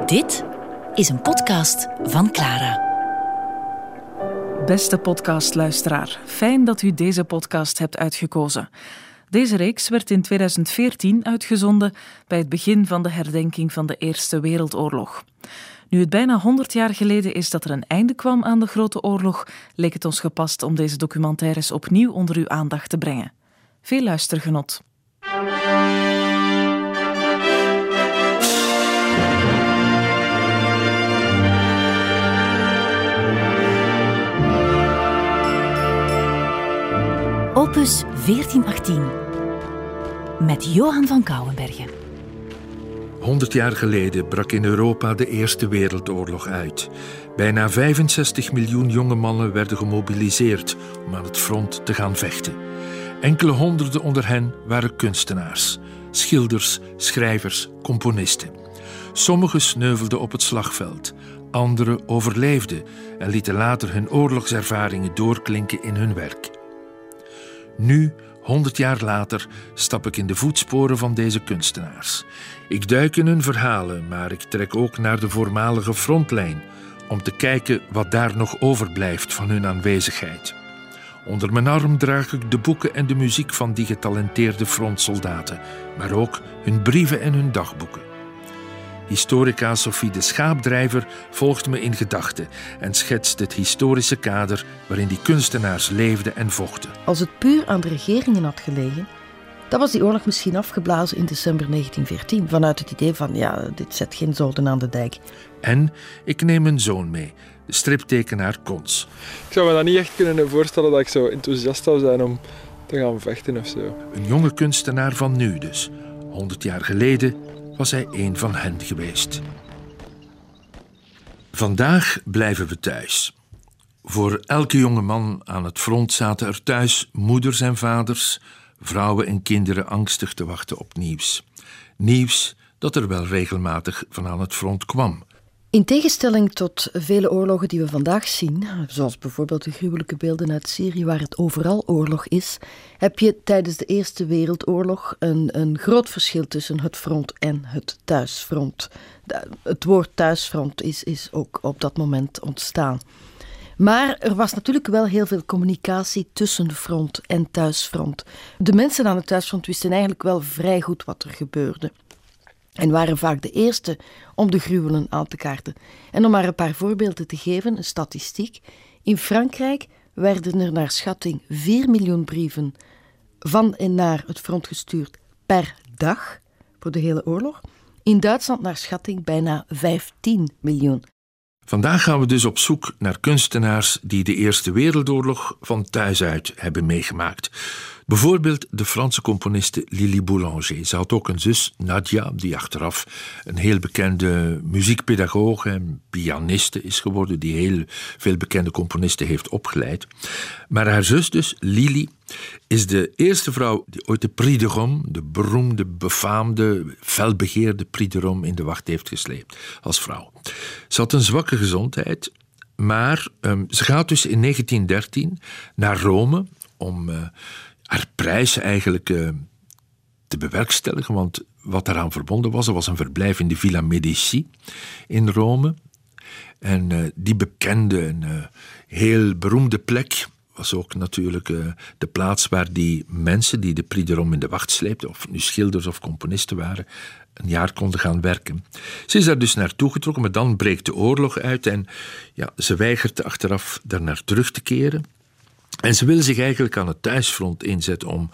Dit is een podcast van Clara. Beste podcastluisteraar, fijn dat u deze podcast hebt uitgekozen. Deze reeks werd in 2014 uitgezonden bij het begin van de herdenking van de Eerste Wereldoorlog. Nu het bijna 100 jaar geleden is dat er een einde kwam aan de Grote Oorlog, leek het ons gepast om deze documentaires opnieuw onder uw aandacht te brengen. Veel luistergenot. Opus 1418 met Johan van Kouwenbergen. 100 jaar geleden brak in Europa de Eerste Wereldoorlog uit. Bijna 65 miljoen jonge mannen werden gemobiliseerd om aan het front te gaan vechten. Enkele honderden onder hen waren kunstenaars, schilders, schrijvers, componisten. Sommigen sneuvelden op het slagveld, anderen overleefden en lieten later hun oorlogservaringen doorklinken in hun werk. Nu, 100 jaar later, stap ik in de voetsporen van deze kunstenaars. Ik duik in hun verhalen, maar ik trek ook naar de voormalige frontlijn om te kijken wat daar nog overblijft van hun aanwezigheid. Onder mijn arm draag ik de boeken en de muziek van die getalenteerde frontsoldaten, maar ook hun brieven en hun dagboeken. Historica Sophie de Schaapdrijver volgt me in gedachten en schetst het historische kader waarin die kunstenaars leefden en vochten. Als het puur aan de regeringen had gelegen, dan was die oorlog misschien afgeblazen in december 1914, vanuit het idee van, dit zet geen zoden aan de dijk. En ik neem mijn zoon mee, de striptekenaar Cons. Ik zou me dat niet echt kunnen voorstellen dat ik zo enthousiast zou zijn om te gaan vechten of zo. Een jonge kunstenaar van nu dus. 100 jaar geleden was hij een van hen geweest. Vandaag blijven we thuis. Voor elke jonge man aan het front zaten er thuis moeders en vaders, vrouwen en kinderen angstig te wachten op nieuws. Nieuws dat er wel regelmatig van aan het front kwam. In tegenstelling tot vele oorlogen die we vandaag zien, zoals bijvoorbeeld de gruwelijke beelden uit Syrië waar het overal oorlog is, heb je tijdens de Eerste Wereldoorlog een groot verschil tussen het front en het thuisfront. Het woord thuisfront is ook op dat moment ontstaan. Maar er was natuurlijk wel heel veel communicatie tussen front en thuisfront. De mensen aan het thuisfront wisten eigenlijk wel vrij goed wat er gebeurde. En waren vaak de eerste om de gruwelen aan te kaarten. En om maar een paar voorbeelden te geven, een statistiek. In Frankrijk werden er naar schatting 4 miljoen brieven van en naar het front gestuurd per dag voor de hele oorlog. In Duitsland naar schatting bijna 15 miljoen. Vandaag gaan we dus op zoek naar kunstenaars die de Eerste Wereldoorlog van thuis uit hebben meegemaakt. Bijvoorbeeld de Franse componiste Lili Boulanger. Ze had ook een zus, Nadia, die achteraf een heel bekende muziekpedagoge en pianiste is geworden, die heel veel bekende componisten heeft opgeleid. Maar haar zus dus, Lili, is de eerste vrouw die ooit de Prix de Rome, de beroemde, befaamde, felbegeerde Prix de Rome in de wacht heeft gesleept als vrouw. Ze had een zwakke gezondheid, maar ze gaat dus in 1913 naar Rome om haar prijs eigenlijk te bewerkstelligen, want wat daaraan verbonden was, er was een verblijf in de Villa Medici in Rome. En die bekende, heel beroemde plek was ook natuurlijk de plaats waar die mensen die de Prix de Rome in de wacht sleepten, of nu schilders of componisten waren, een jaar konden gaan werken. Ze is daar dus naartoe getrokken, maar dan breekt de oorlog uit en ze weigert achteraf daarnaar terug te keren. En ze wil zich eigenlijk aan het thuisfront inzetten om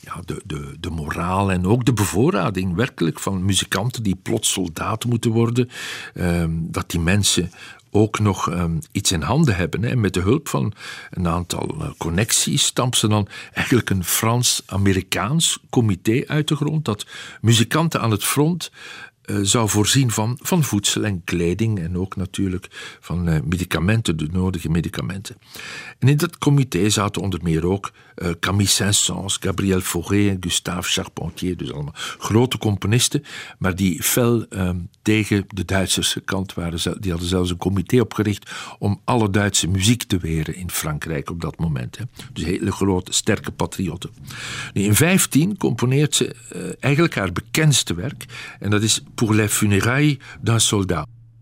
de moraal en ook de bevoorrading werkelijk van muzikanten die plots soldaten moeten worden, dat die mensen ook nog iets in handen hebben. En met de hulp van een aantal connecties stampt ze dan eigenlijk een Frans-Amerikaans comité uit de grond dat muzikanten aan het front zou voorzien van voedsel en kleding en ook natuurlijk van medicamenten, de nodige medicamenten. En in dat comité zaten onder meer ook Camille Saint-Saëns, Gabriel Fauré en Gustave Charpentier, dus allemaal grote componisten, maar die fel tegen de Duitsers gekant waren. Die hadden zelfs een comité opgericht om alle Duitse muziek te weren in Frankrijk op dat moment. Dus hele grote, sterke patriotten. Nu, in 15 componeert ze eigenlijk haar bekendste werk en dat is Pour les funérailles d'un soldat.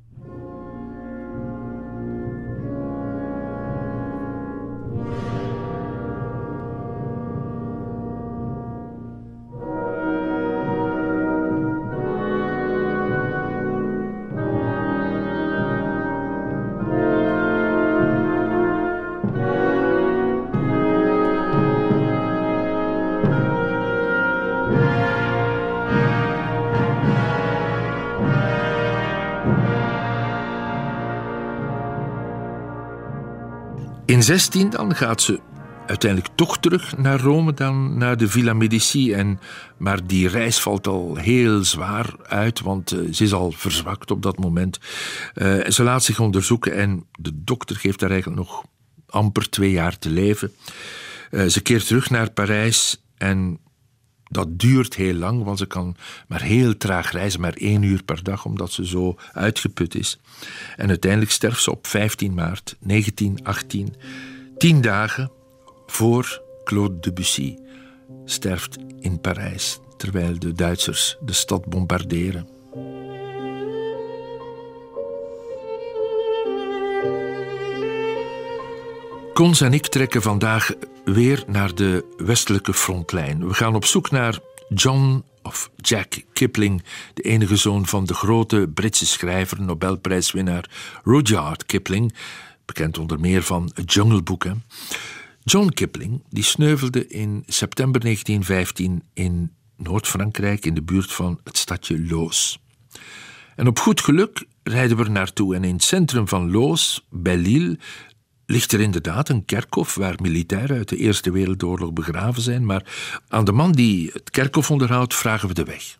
In 16 dan gaat ze uiteindelijk toch terug naar Rome, dan naar de Villa Medici. Maar die reis valt al heel zwaar uit, want ze is al verzwakt op dat moment. Ze laat zich onderzoeken en de dokter geeft haar eigenlijk nog amper 2 jaar te leven. Ze keert terug naar Parijs en dat duurt heel lang, want ze kan maar heel traag reizen, maar 1 uur per dag, omdat ze zo uitgeput is. En uiteindelijk sterft ze op 15 maart 1918, 10 dagen voor Claude Debussy sterft in Parijs, terwijl de Duitsers de stad bombarderen. Cons en ik trekken vandaag weer naar de westelijke frontlijn. We gaan op zoek naar John of Jack Kipling, de enige zoon van de grote Britse schrijver, Nobelprijswinnaar Rudyard Kipling, bekend onder meer van Het Jungle Book. John Kipling die sneuvelde in september 1915 in Noord-Frankrijk in de buurt van het stadje Loos. En op goed geluk rijden we er naartoe en in het centrum van Loos, Belle-Île, ligt er inderdaad een kerkhof waar militairen uit de Eerste Wereldoorlog begraven zijn, maar aan de man die het kerkhof onderhoudt vragen we de weg.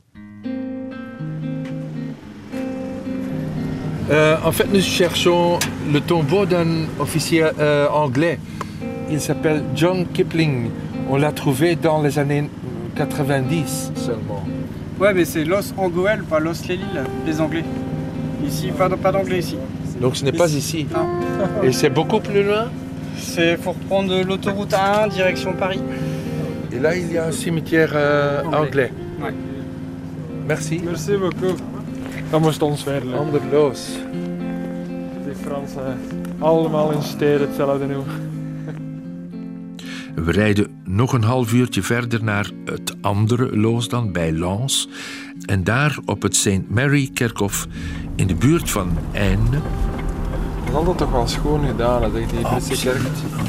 En fait, nous cherchons le tombeau d'un officier anglais. Il s'appelle John Kipling. On l'a trouvé dans les années 90 seulement. Ouais, mais c'est Los Angoël, pas Los les-Lilles, les Anglais. Ici, pas d'anglais ici. Donc ce n'est pas ici. Non. Et c'est beaucoup plus loin. Faut reprendre l'autoroute A1 direction Paris. Et là, il y a un cimetière anglais. Ouais. Merci. Merci beaucoup. Dat moest ons weer lukken. Anderloos. Die Fransen, allemaal in steden hetzelfde nu. We rijden nog een half uurtje verder naar het andere Loos dan, bij Lens. En daar op het St. Mary-kerkhof in de buurt van Aisne. Dat is altijd toch wel schoon gedaan, hè, die Britse kerk.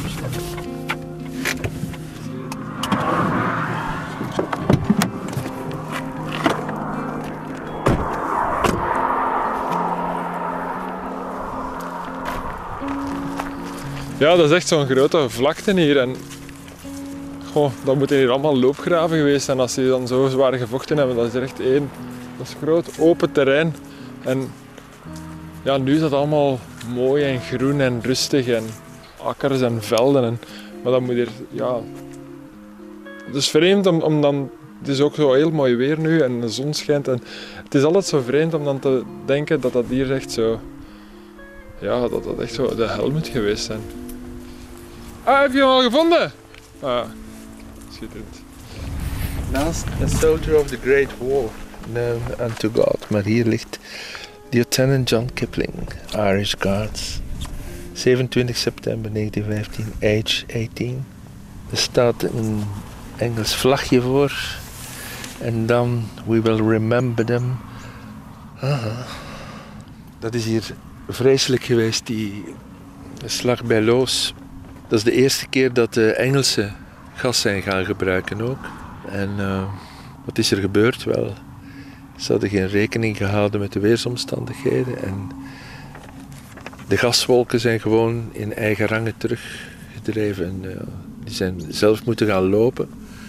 Ja, dat is echt zo'n grote vlakte hier. En dat moeten hier allemaal loopgraven geweest zijn als die dan zo zwaar gevochten hebben. Dat is echt één. Dat is groot, open terrein. En ja, nu is dat allemaal mooi en groen en rustig en akkers en velden. Maar dan moet hier, ja... Het is vreemd om dan... Het is ook zo heel mooi weer nu en de zon schijnt. En het is altijd zo vreemd om dan te denken dat dat hier echt zo... Ja, dat dat echt zo de hel moet geweest zijn. Ah, heb je hem al gevonden? Ah, schitterend. Last a soldier of the Great War, known unto God. Maar hier ligt Lieutenant John Kipling, Irish Guards. 27 september 1915, age 18. Er staat een Engels vlagje voor. En dan, we will remember them. Aha. Dat is hier vreselijk geweest, die slag bij Loos. Dat is de eerste keer dat de Engelsen gas zijn gaan gebruiken ook. En wat is er gebeurd? Wel, ze hadden geen rekening gehouden met de weersomstandigheden. En de gaswolken zijn gewoon in eigen rangen teruggedreven. En, die zijn zelf moeten gaan lopen.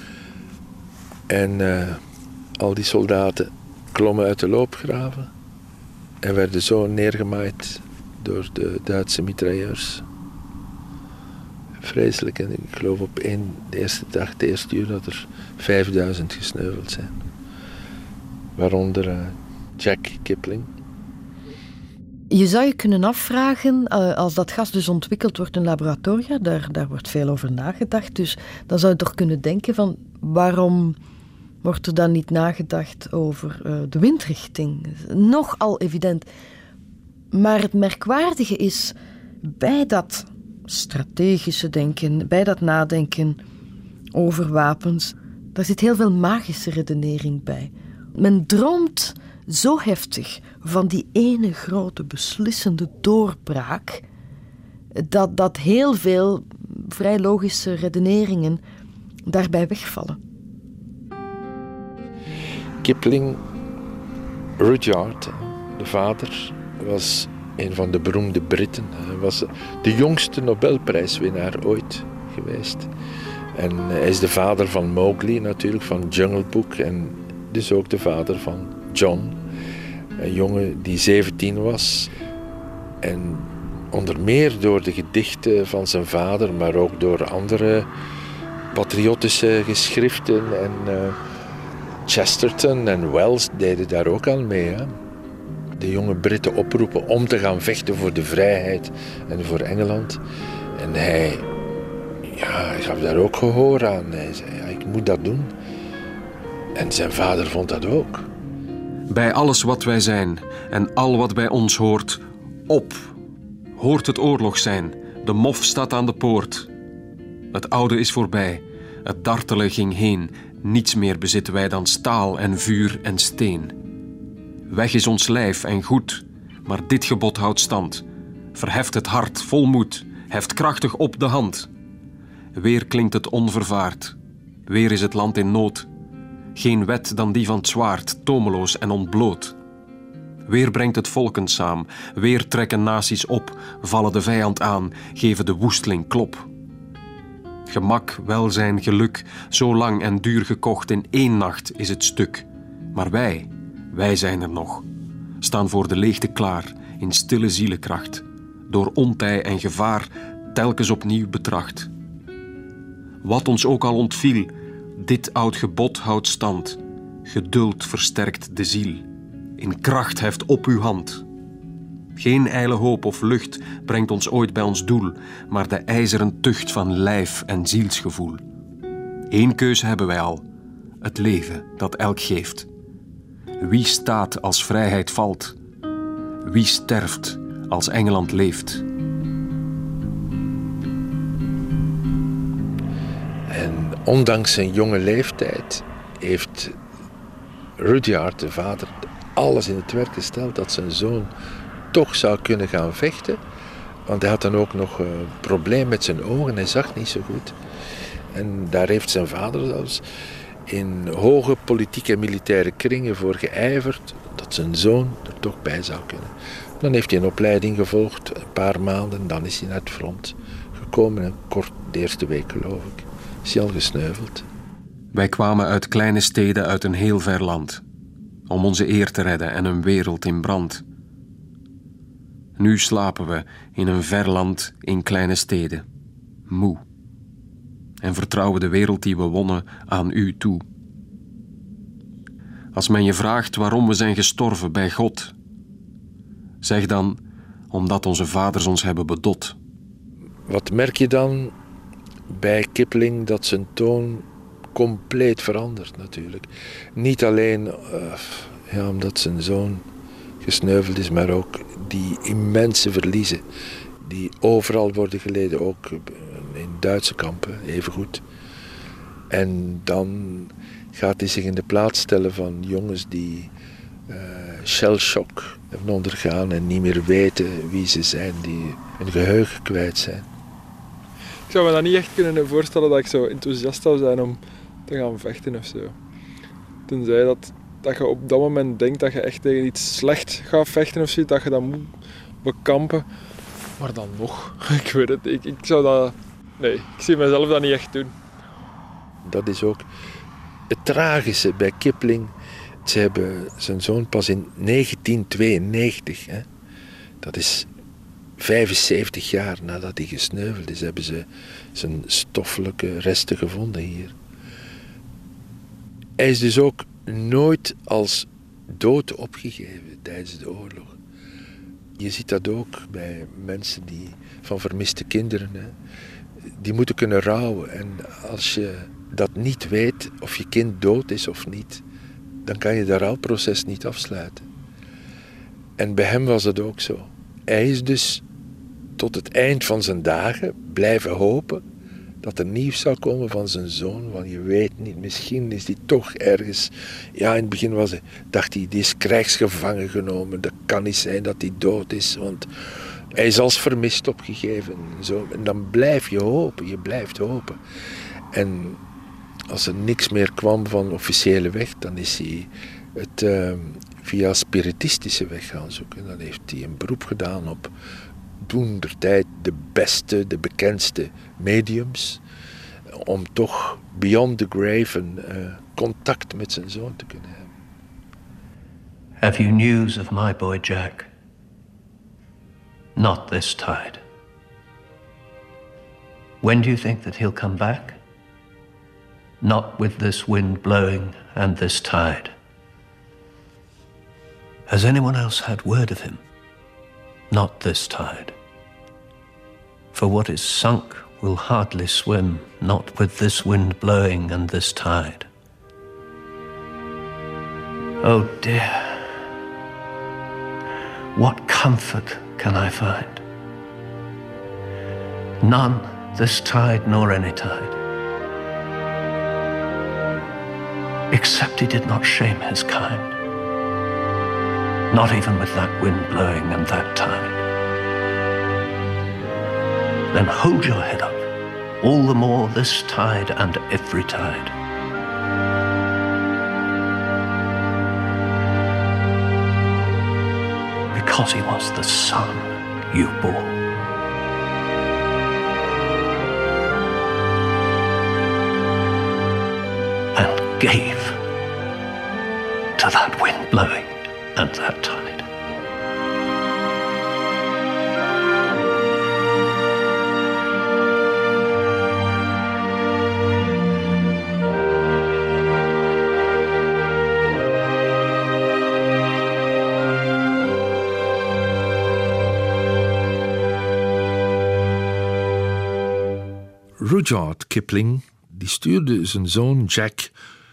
En al die soldaten klommen uit de loopgraven. En werden zo neergemaaid door de Duitse mitrailleurs. Vreselijk. En ik geloof op de eerste dag, de eerste uur, dat er 5000 gesneuveld zijn. Waaronder Jack Kipling. Je zou je kunnen afvragen, als dat gas dus ontwikkeld wordt in laboratoria, daar wordt veel over nagedacht, dus dan zou je toch kunnen denken van, waarom wordt er dan niet nagedacht over de windrichting? Nogal evident. Maar het merkwaardige is, bij dat strategische denken, bij dat nadenken over wapens, daar zit heel veel magische redenering bij. Men droomt zo heftig van die ene grote beslissende doorbraak, dat heel veel vrij logische redeneringen daarbij wegvallen. Kipling, Rudyard, de vader, was een van de beroemde Britten. Hij was de jongste Nobelprijswinnaar ooit geweest. En hij is de vader van Mowgli natuurlijk, van Jungle Book. En dus ook de vader van John. Een jongen die 17 was. En onder meer door de gedichten van zijn vader, maar ook door andere patriotische geschriften. En Chesterton en Wells deden daar ook aan mee. Hè? De jonge Britten oproepen om te gaan vechten voor de vrijheid en voor Engeland. En hij gaf daar ook gehoor aan. Hij zei, ja, ik moet dat doen. En zijn vader vond dat ook. Bij alles wat wij zijn en al wat bij ons hoort, op. Hoort het oorlog zijn, de mof staat aan de poort. Het oude is voorbij, het dartelen ging heen. Niets meer bezitten wij dan staal en vuur en steen. Weg is ons lijf en goed, maar dit gebod houdt stand. Verheft het hart vol moed, heft krachtig op de hand. Weer klinkt het onvervaard, weer is het land in nood. Geen wet dan die van het zwaard, tomeloos en ontbloot. Weer brengt het volken saam, weer trekken naties op, vallen de vijand aan, geven de woesteling klop. Gemak, welzijn, geluk, zo lang en duur gekocht in 1 nacht is het stuk. Maar wij zijn er nog, staan voor de leegte klaar, in stille zielenkracht, door ontij en gevaar telkens opnieuw betracht. Wat ons ook al ontviel, dit oud gebod houdt stand. Geduld versterkt de ziel, in kracht heft op uw hand. Geen ijle hoop of lucht brengt ons ooit bij ons doel, maar de ijzeren tucht van lijf en zielsgevoel. 1 keuze hebben wij al, het leven dat elk geeft. Wie staat als vrijheid valt? Wie sterft als Engeland leeft? En ondanks zijn jonge leeftijd heeft Rudyard, de vader, alles in het werk gesteld dat zijn zoon toch zou kunnen gaan vechten. Want hij had dan ook nog een probleem met zijn ogen, hij zag niet zo goed. En daar heeft zijn vader zelfs in hoge politieke en militaire kringen voor geijverd dat zijn zoon er toch bij zou kunnen. Dan heeft hij een opleiding gevolgd, een paar maanden, dan is hij naar het front gekomen en kort de eerste week geloof ik is hij al gesneuveld. Wij kwamen uit kleine steden uit een heel ver land, om onze eer te redden en een wereld in brand. Nu slapen we in een ver land in kleine steden, moe, en vertrouwen de wereld die we wonnen aan u toe. Als men je vraagt waarom we zijn gestorven bij God, zeg dan, omdat onze vaders ons hebben bedot. Wat merk je dan bij Kipling? Dat zijn toon compleet verandert natuurlijk. Niet alleen omdat zijn zoon gesneuveld is, maar ook die immense verliezen die overal worden geleden, ook in Duitse kampen, evengoed. En dan gaat hij zich in de plaats stellen van jongens die shellshock hebben ondergaan en niet meer weten wie ze zijn, die hun geheugen kwijt zijn. Ik zou me dat niet echt kunnen voorstellen dat ik zo enthousiast zou zijn om te gaan vechten of zo. Tenzij dat je op dat moment denkt dat je echt tegen iets slecht gaat vechten of zoiets, dat je dat moet bekampen. Maar dan nog, ik weet het, ik zou dat... Nee, ik zie mezelf dat niet echt doen. Dat is ook het tragische bij Kipling. Ze hebben zijn zoon pas in 1992, hè, dat is 75 jaar nadat hij gesneuveld is, hebben ze zijn stoffelijke resten gevonden hier. Hij is dus ook nooit als dood opgegeven tijdens de oorlog. Je ziet dat ook bij mensen die van vermiste kinderen, hè, die moeten kunnen rouwen. En als je dat niet weet, of je kind dood is of niet, dan kan je dat rouwproces niet afsluiten. En bij hem was het ook zo. Hij is dus tot het eind van zijn dagen blijven hopen dat er nieuws zou komen van zijn zoon. Want je weet niet, misschien is hij toch ergens... Ja, in het begin dacht hij, die is krijgsgevangen genomen. Dat kan niet zijn dat hij dood is, want hij is als vermist opgegeven. Zo. En dan blijf je hopen, je blijft hopen. En als er niks meer kwam van officiële weg, dan is hij het via spiritistische weg gaan zoeken. Dan heeft hij een beroep gedaan op toentertijd de beste, de bekendste mediums, om toch beyond the grave een contact met zijn zoon te kunnen hebben. Have you news of my boy Jack? Not this tide. When do you think that he'll come back? Not with this wind blowing and this tide. Has anyone else had word of him? Not this tide. For what is sunk will hardly swim, not with this wind blowing and this tide. Oh dear, what comfort can I find? None this tide nor any tide. Except he did not shame his kind. Not even with that wind blowing and that tide. Then hold your head up, all the more this tide and every tide. Because he was the son you bore. And gave to that wind blowing and that tide. Rudyard Kipling die stuurde zijn zoon Jack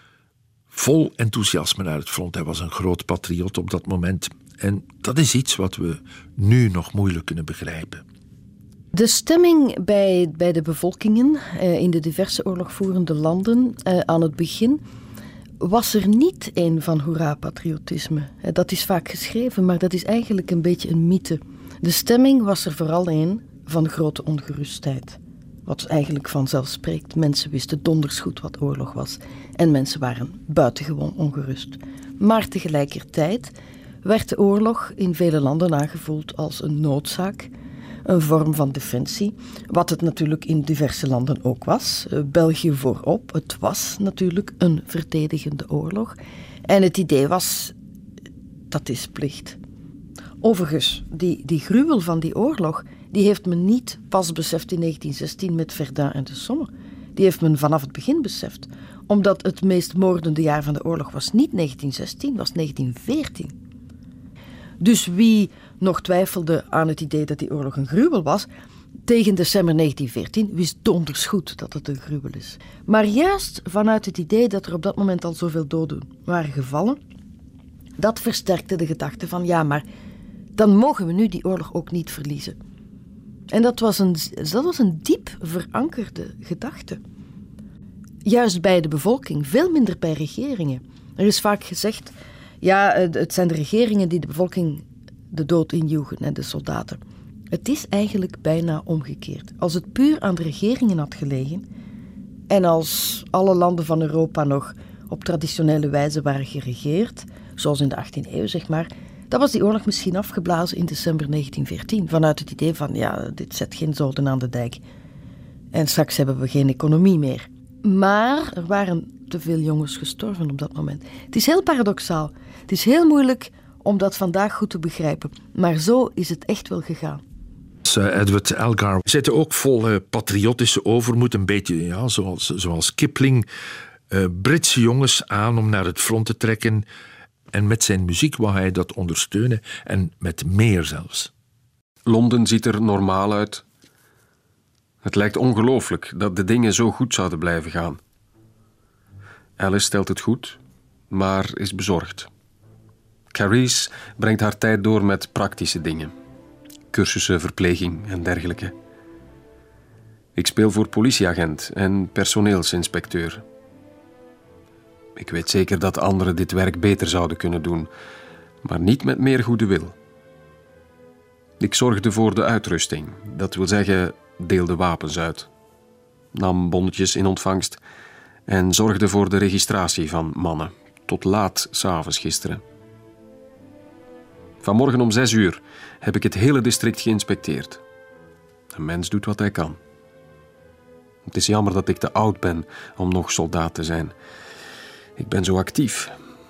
vol enthousiasme naar het front. Hij was een groot patriot op dat moment. En dat is iets wat we nu nog moeilijk kunnen begrijpen. De stemming bij de bevolkingen in de diverse oorlogvoerende landen aan het begin was er niet een van hoera-patriotisme. Dat is vaak geschreven, maar dat is eigenlijk een beetje een mythe. De stemming was er vooral een van grote ongerustheid. Wat eigenlijk vanzelf spreekt. Mensen wisten donders goed wat oorlog was. En mensen waren buitengewoon ongerust. Maar tegelijkertijd werd de oorlog in vele landen aangevoeld als een noodzaak. Een vorm van defensie. Wat het natuurlijk in diverse landen ook was. België voorop. Het was natuurlijk een verdedigende oorlog. En het idee was, dat is plicht. Overigens, die gruwel van die oorlog, die heeft men niet pas beseft in 1916 met Verdun en de Somme. Die heeft men vanaf het begin beseft. Omdat het meest moordende jaar van de oorlog was niet 1916, was 1914. Dus wie nog twijfelde aan het idee dat die oorlog een gruwel was, tegen december 1914 wist donders goed dat het een gruwel is. Maar juist vanuit het idee dat er op dat moment al zoveel doden waren gevallen, dat versterkte de gedachte van ja, maar dan mogen we nu die oorlog ook niet verliezen. En dat was een diep verankerde gedachte. Juist bij de bevolking, veel minder bij regeringen. Er is vaak gezegd, ja, het zijn de regeringen die de bevolking de dood injoegen en de soldaten. Het is eigenlijk bijna omgekeerd. Als het puur aan de regeringen had gelegen en als alle landen van Europa nog op traditionele wijze waren geregeerd, zoals in de 18e eeuw zeg maar, dan was die oorlog misschien afgeblazen in december 1914. Vanuit het idee van, ja, dit zet geen zoden aan de dijk. En straks hebben we geen economie meer. Maar er waren te veel jongens gestorven op dat moment. Het is heel paradoxaal. Het is heel moeilijk om dat vandaag goed te begrijpen. Maar zo is het echt wel gegaan. Edward Elgar zette ook vol patriotische overmoed, een beetje ja, zoals Kipling, Britse jongens aan om naar het front te trekken. En met zijn muziek wou hij dat ondersteunen en met meer zelfs. Londen ziet er normaal uit. Het lijkt ongelooflijk dat de dingen zo goed zouden blijven gaan. Alice stelt het goed, maar is bezorgd. Carice brengt haar tijd door met praktische dingen. Cursussen, verpleging en dergelijke. Ik speel voor politieagent en personeelsinspecteur. Ik weet zeker dat anderen dit werk beter zouden kunnen doen, maar niet met meer goede wil. Ik zorgde voor de uitrusting, dat wil zeggen, deelde wapens uit, nam bonnetjes in ontvangst en zorgde voor de registratie van mannen, tot laat 's avonds gisteren. Vanmorgen om 6:00 heb ik het hele district geïnspecteerd. Een mens doet wat hij kan. Het is jammer dat ik te oud ben om nog soldaat te zijn. Ik ben zo actief.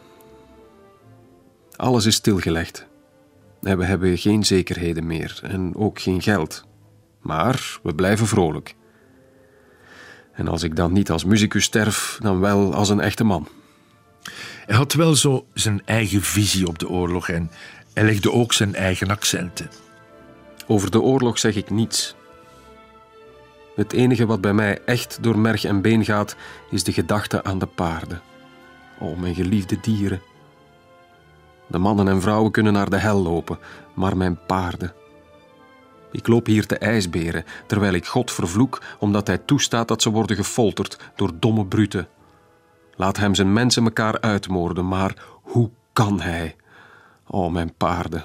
Alles is stilgelegd. En we hebben geen zekerheden meer en ook geen geld. Maar we blijven vrolijk. En als ik dan niet als musicus sterf, dan wel als een echte man. Hij had wel zo zijn eigen visie op de oorlog en hij legde ook zijn eigen accenten. Over de oorlog zeg ik niets. Het enige wat bij mij echt door merg en been gaat, is de gedachte aan de paarden. O, mijn geliefde dieren. De mannen en vrouwen kunnen naar de hel lopen, maar mijn paarden. Ik loop hier te ijsberen, terwijl ik God vervloek, omdat hij toestaat dat ze worden gefolterd door domme bruten. Laat hem zijn mensen elkaar uitmoorden, maar hoe kan hij? O, mijn paarden.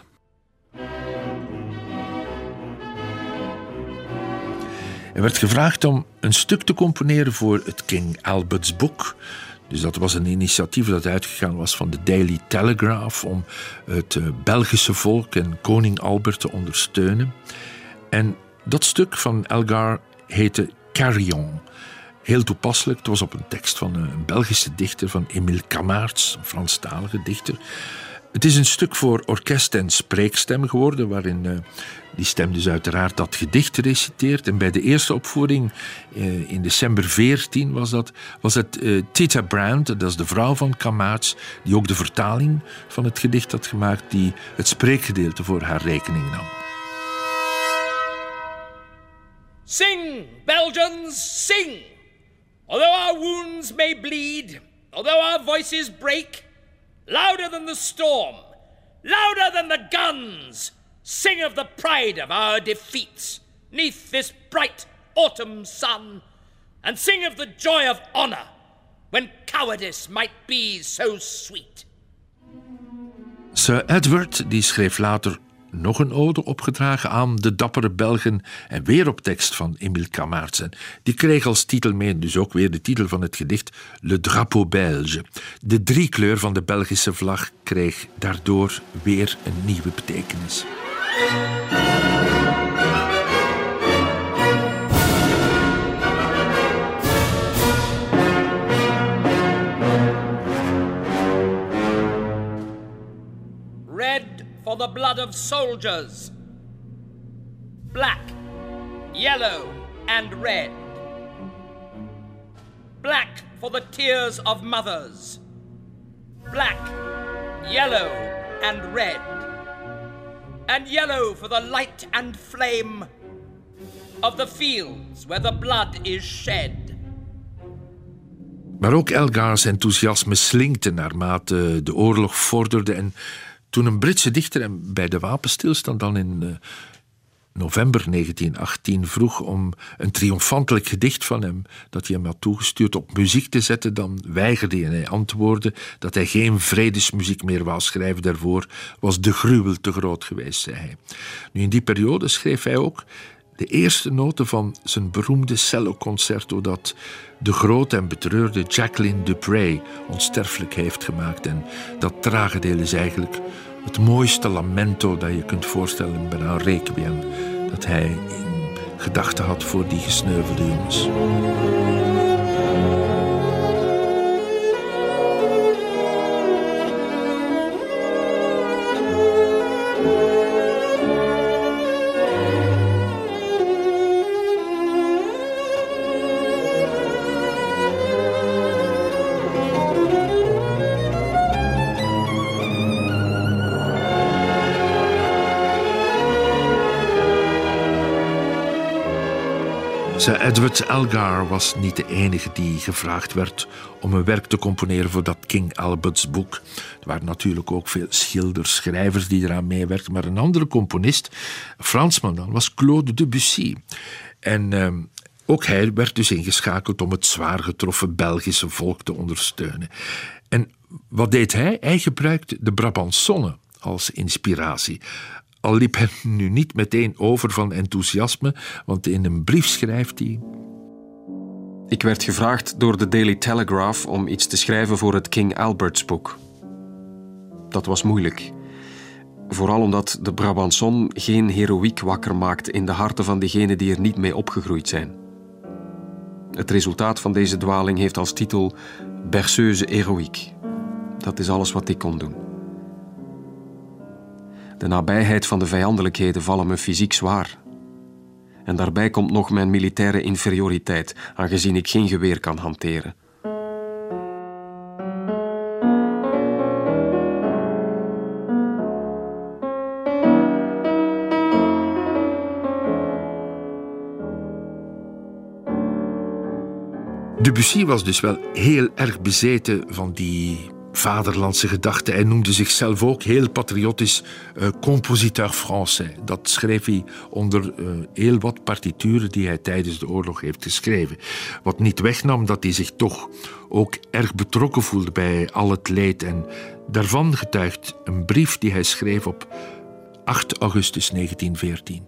Hij werd gevraagd om een stuk te componeren voor het King Albert's boek. Dus dat was een initiatief dat uitgegaan was van de Daily Telegraph om het Belgische volk en koning Albert te ondersteunen. En dat stuk van Elgar heette Carillon. Heel toepasselijk, het was op een tekst van een Belgische dichter, van Émile Camaerts, een Franstalige dichter. Het is een stuk voor orkest en spreekstem geworden, waarin die stem dus uiteraard dat gedicht reciteert. En bij de eerste opvoering, in december 14 was het Tita Brand, dat is de vrouw van Camaerts, die ook de vertaling van het gedicht had gemaakt, die het spreekgedeelte voor haar rekening nam. Sing, Belgians, sing! Although our wounds may bleed, although our voices break, louder than the storm, louder than the guns, sing of the pride of our defeats, 'neath this bright autumn sun, and sing of the joy of honor, when cowardice might be so sweet. Sir Edward die schreef later nog een ode opgedragen aan de dappere Belgen en weer op tekst van Émile Camaerts. En die kreeg als titel mee, dus ook weer de titel van het gedicht, Le Drapeau Belge. De driekleur van de Belgische vlag kreeg daardoor weer een nieuwe betekenis. Red for the blood of soldiers, black, yellow and red. Black for the tears of mothers, black, yellow and red. And yellow for the light and flame of the fields where the blood is shed. Maar ook Elgar's enthousiasme slinkte naarmate de oorlog vorderde. En toen een Britse dichter hem bij de wapenstilstand dan in november 1918 vroeg om een triomfantelijk gedicht van hem, dat hij hem had toegestuurd, op muziek te zetten, dan weigerde hij en hij antwoordde dat hij geen vredesmuziek meer wou schrijven. Daarvoor was de gruwel te groot geweest, zei hij. Nu, in die periode schreef hij ook de eerste noten van zijn beroemde celloconcerto dat de grote en betreurde Jacqueline du Pré onsterfelijk heeft gemaakt. En dat tragendeel is eigenlijk het mooiste lamento dat je kunt voorstellen, bijna een requiem, dat hij in gedachten had voor die gesneuvelde jongens. Sir Edward Elgar was niet de enige die gevraagd werd om een werk te componeren voor dat King Albert's boek. Er waren natuurlijk ook veel schilders, schrijvers die eraan meewerkten, maar een andere componist, een Fransman dan, was Claude Debussy. En ook hij werd dus ingeschakeld om het zwaar getroffen Belgische volk te ondersteunen. En wat deed hij? Hij gebruikte de Brabançonne als inspiratie. Al liep hij nu niet meteen over van enthousiasme, want in een brief schrijft hij: Ik werd gevraagd door de Daily Telegraph om iets te schrijven voor het King Albert's boek. Dat was moeilijk. Vooral omdat de Brabançon geen heroïek wakker maakt in de harten van degenen die er niet mee opgegroeid zijn. Het resultaat van deze dwaling heeft als titel Berceuse héroïque. Dat is alles wat ik kon doen. De nabijheid van de vijandelijkheden vallen me fysiek zwaar. En daarbij komt nog mijn militaire inferioriteit, aangezien ik geen geweer kan hanteren. Debussy was dus wel heel erg bezeten van die vaderlandse gedachten. Hij noemde zichzelf ook heel patriotisch compositeur français. Dat schreef hij onder heel wat partituren die hij tijdens de oorlog heeft geschreven. Wat niet wegnam dat hij zich toch ook erg betrokken voelde bij al het leed. En daarvan getuigt een brief die hij schreef op 8 augustus 1914.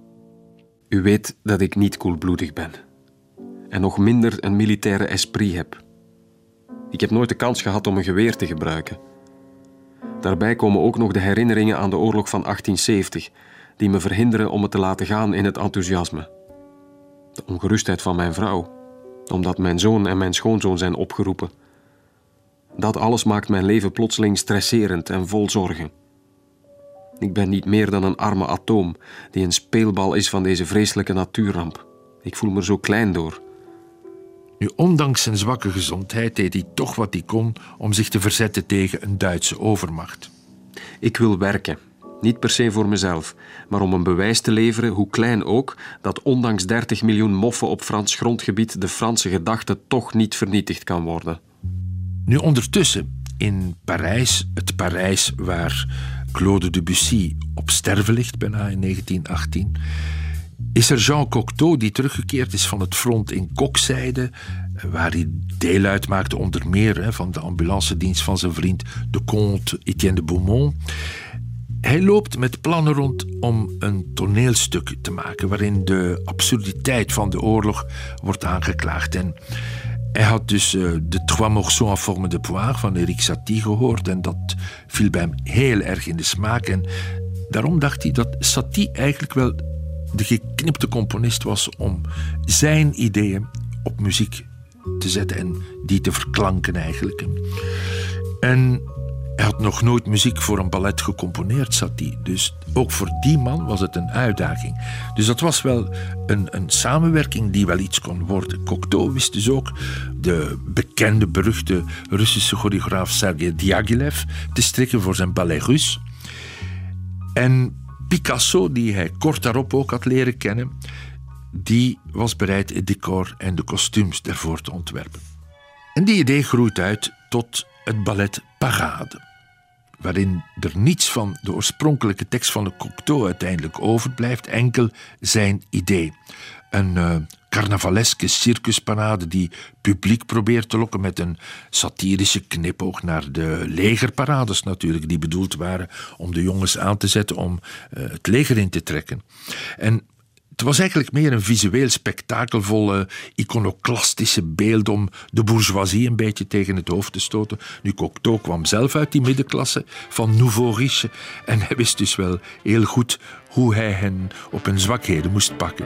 U weet dat ik niet koelbloedig ben. En nog minder een militaire esprit heb. Ik heb nooit de kans gehad om een geweer te gebruiken. Daarbij komen ook nog de herinneringen aan de oorlog van 1870, die me verhinderen om het te laten gaan in het enthousiasme. De ongerustheid van mijn vrouw, omdat mijn zoon en mijn schoonzoon zijn opgeroepen. Dat alles maakt mijn leven plotseling stresserend en vol zorgen. Ik ben niet meer dan een arme atoom die een speelbal is van deze vreselijke natuurramp. Ik voel me zo klein door. Nu, ondanks zijn zwakke gezondheid deed hij toch wat hij kon om zich te verzetten tegen een Duitse overmacht. Ik wil werken. Niet per se voor mezelf, maar om een bewijs te leveren, hoe klein ook, dat ondanks 30 miljoen moffen op Frans grondgebied de Franse gedachte toch niet vernietigd kan worden. Nu, ondertussen in Parijs, het Parijs waar Claude Debussy op sterven ligt, bijna in 1918... is er Jean Cocteau die teruggekeerd is van het front in Kokzijde, waar hij deel uitmaakte onder meer van de ambulancedienst van zijn vriend de comte Etienne de Beaumont. Hij loopt met plannen rond om een toneelstuk te maken waarin de absurditeit van de oorlog wordt aangeklaagd. En hij had dus de Trois morceaux en forme de poire van Erik Satie gehoord en dat viel bij hem heel erg in de smaak. En daarom dacht hij dat Satie eigenlijk wel de geknipte componist was om zijn ideeën op muziek te zetten en die te verklanken eigenlijk. En hij had nog nooit muziek voor een ballet gecomponeerd, Satie. Dus ook voor die man was het een uitdaging. Dus dat was wel een samenwerking die wel iets kon worden. Cocteau wist dus ook de bekende, beruchte Russische choreograaf Sergei Diaghilev te strikken voor zijn ballet Russe. En Picasso, die hij kort daarop ook had leren kennen, die was bereid het decor en de kostuums daarvoor te ontwerpen. En die idee groeit uit tot het ballet Parade, waarin er niets van de oorspronkelijke tekst van de Cocteau uiteindelijk overblijft, enkel zijn idee. Een carnavaleske circusparade die publiek probeert te lokken met een satirische knipoog naar de legerparades natuurlijk, die bedoeld waren om de jongens aan te zetten om het leger in te trekken. En het was eigenlijk meer een visueel spektakelvolle, iconoclastische beeld om de bourgeoisie een beetje tegen het hoofd te stoten. Nu, Cocteau kwam zelf uit die middenklasse van Nouveau Riche en hij wist dus wel heel goed hoe hij hen op hun zwakheden moest pakken.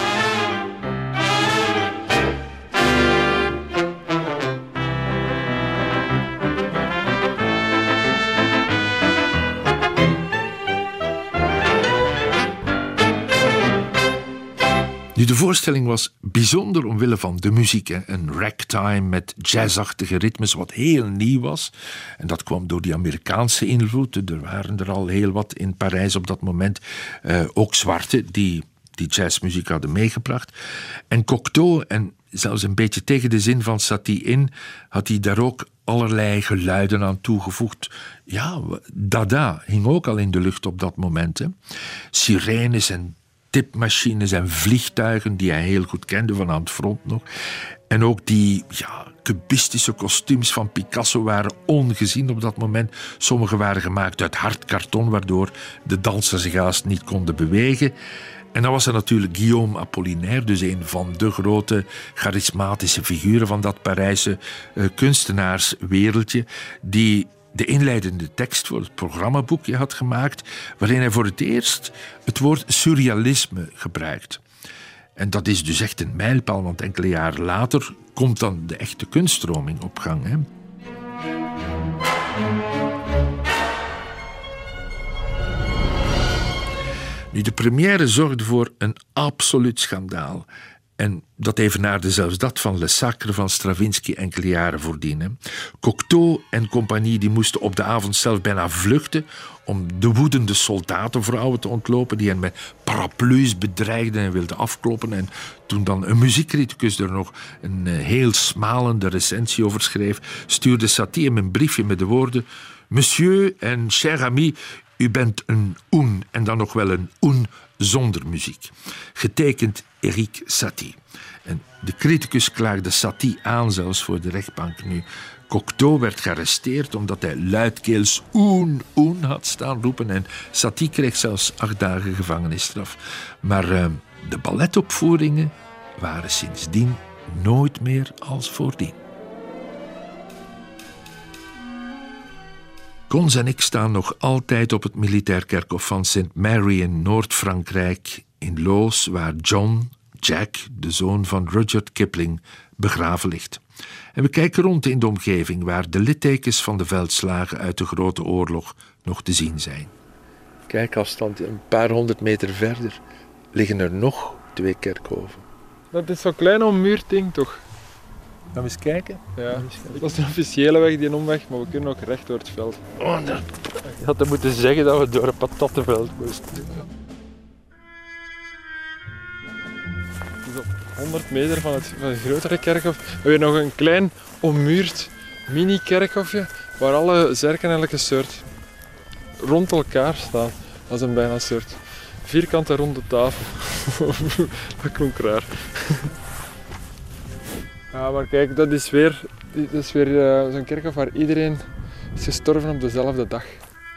Nu, de voorstelling was bijzonder omwille van de muziek. Een ragtime met jazzachtige ritmes, wat heel nieuw was. En dat kwam door die Amerikaanse invloed. Er waren er al heel wat in Parijs op dat moment. Ook zwarte die jazzmuziek hadden meegebracht. En Cocteau, en zelfs een beetje tegen de zin van Satie in, had hij daar ook allerlei geluiden aan toegevoegd. Ja, Dada hing ook al in de lucht op dat moment. Hè. Sirenes en tipmachines en vliegtuigen die hij heel goed kende van aan het front nog. En ook die cubistische kostuums van Picasso waren ongezien op dat moment. Sommige waren gemaakt uit hard karton, waardoor de dansers zich haast niet konden bewegen. En dan was er natuurlijk Guillaume Apollinaire, dus een van de grote charismatische figuren van dat Parijse kunstenaarswereldje, die de inleidende tekst voor het programmaboekje had gemaakt, waarin hij voor het eerst het woord surrealisme gebruikt. En dat is dus echt een mijlpaal, want enkele jaren later komt dan de echte kunststroming op gang. Hè? Nu, de première zorgde voor een absoluut schandaal. En dat evenaarde zelfs dat van Le Sacre van Stravinsky enkele jaren voordien. Hè. Cocteau en compagnie die moesten op de avond zelf bijna vluchten om de woedende soldatenvrouwen te ontlopen die hen met paraplu's bedreigden en wilden afkloppen. En toen dan een muziekcriticus er nog een heel smalende recensie over schreef, stuurde Satie hem een briefje met de woorden: Monsieur en cher ami, u bent een oen en dan nog wel een oen zonder muziek. Getekend Éric Satie. En de criticus klaagde Satie aan zelfs voor de rechtbank. Nu, Cocteau werd gearresteerd omdat hij luidkeels oen, oen had staan roepen en Satie kreeg zelfs 8 dagen gevangenisstraf. Maar de balletopvoeringen waren sindsdien nooit meer als voordien. Cons en ik staan nog altijd op het militair kerkhof van St. Mary in Noord-Frankrijk, in Loos, waar John, Jack, de zoon van Rudyard Kipling, begraven ligt. En we kijken rond in de omgeving waar de littekens van de veldslagen uit de Grote Oorlog nog te zien zijn. Kijkafstand, een paar 100 meter verder, liggen er nog 2 kerkhoven. Dat is zo'n klein ommuurd ding, toch? Gaan we eens kijken? Ja, dat is de officiële weg, die omweg, maar we kunnen ook recht door het veld. Oh, je had moeten zeggen dat we door een patattenveld moesten. Dus op 100 meter van het grotere kerkhof hebben we nog een klein ommuurd mini-kerkhofje waar alle zerken eigenlijk een soort rond elkaar staan. Dat is bijna een soort vierkante ronde tafel. Dat klonk raar. Ja, maar kijk, dat is weer zo'n kerkhof waar iedereen is gestorven op dezelfde dag.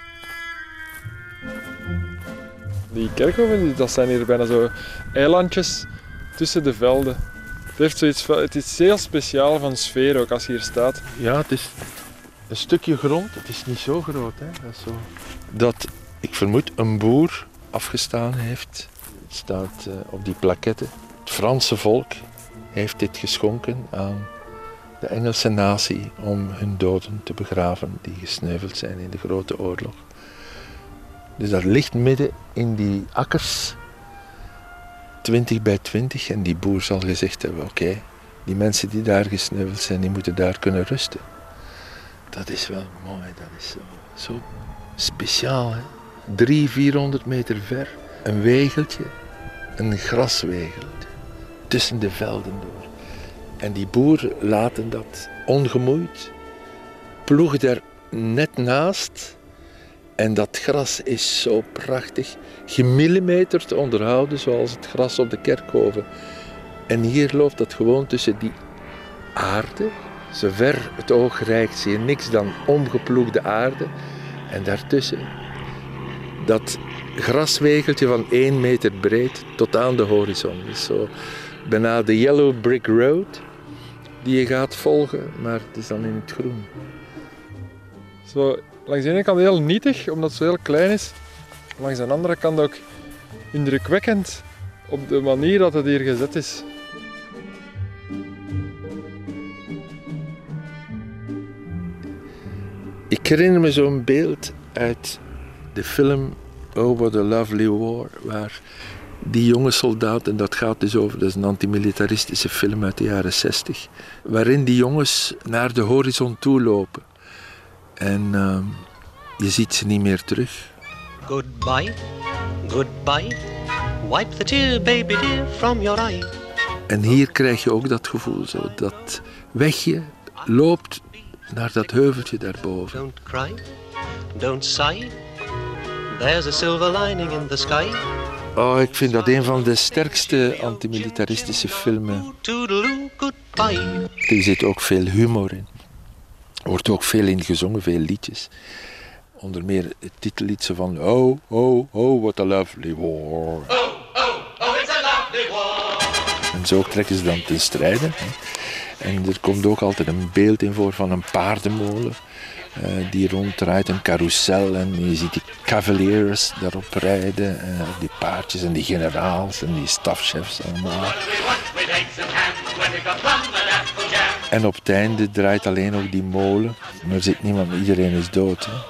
Die kerkhoven, dat zijn hier bijna zo eilandjes tussen de velden. Het is heel speciaal van sfeer ook als je hier staat. Ja, het is een stukje grond, het is niet zo groot. Hè? Dat is zo. Dat, ik vermoed, een boer afgestaan heeft. Het staat op die plaquette. Het Franse volk heeft dit geschonken aan de Engelse natie om hun doden te begraven die gesneuveld zijn in de Grote Oorlog. Dus dat ligt midden in die akkers, 20 bij 20, en die boer zal gezegd hebben, oké, die mensen die daar gesneuveld zijn, die moeten daar kunnen rusten. Dat is wel mooi, dat is zo speciaal. Hè? 300-400 meter ver, een wegeltje, een graswegeltje, tussen de velden door. En die boeren laten dat ongemoeid, ploegen daar net naast. En dat gras is zo prachtig, gemillimeterd onderhouden zoals het gras op de kerkhoven. En hier loopt dat gewoon tussen die aarde. Zover het oog reikt zie je niks dan omgeploegde aarde. En daartussen dat graswegeltje van 1 meter breed tot aan de horizon. Dus zo bijna de Yellow Brick Road die je gaat volgen, maar het is dan in het groen. Zo, langs de ene kant heel nietig, omdat het zo heel klein is. Langs de andere kant ook indrukwekkend op de manier dat het hier gezet is. Ik herinner me zo'n beeld uit de film Oh, What a Lovely War, waar die jonge soldaten, dat gaat dus over, dat is een antimilitaristische film uit de jaren 60, waarin die jongens naar de horizon toe lopen. En je ziet ze niet meer terug. Goodbye, goodbye, wipe the tear, baby dear, from your eye. En hier krijg je ook dat gevoel, zo, dat wegje loopt naar dat heuveltje daarboven. Don't cry, don't sigh, there's a silver lining in the sky. Oh, ik vind dat een van de sterkste antimilitaristische films. Er zit ook veel humor in. Er wordt ook veel in gezongen, veel liedjes. Onder meer het titelliedje van Oh, oh, oh, what a lovely war. Oh, oh, oh, it's a lovely war. En zo trekken ze dan ten strijde. En er komt ook altijd een beeld in voor van een paardenmolen. die ronddraait, een carousel. En je ziet die cavaliers daarop rijden, die paardjes en die generaals en die stafchefs allemaal. En op het einde draait alleen nog die molen. Maar er zit niemand, iedereen is dood. Hè.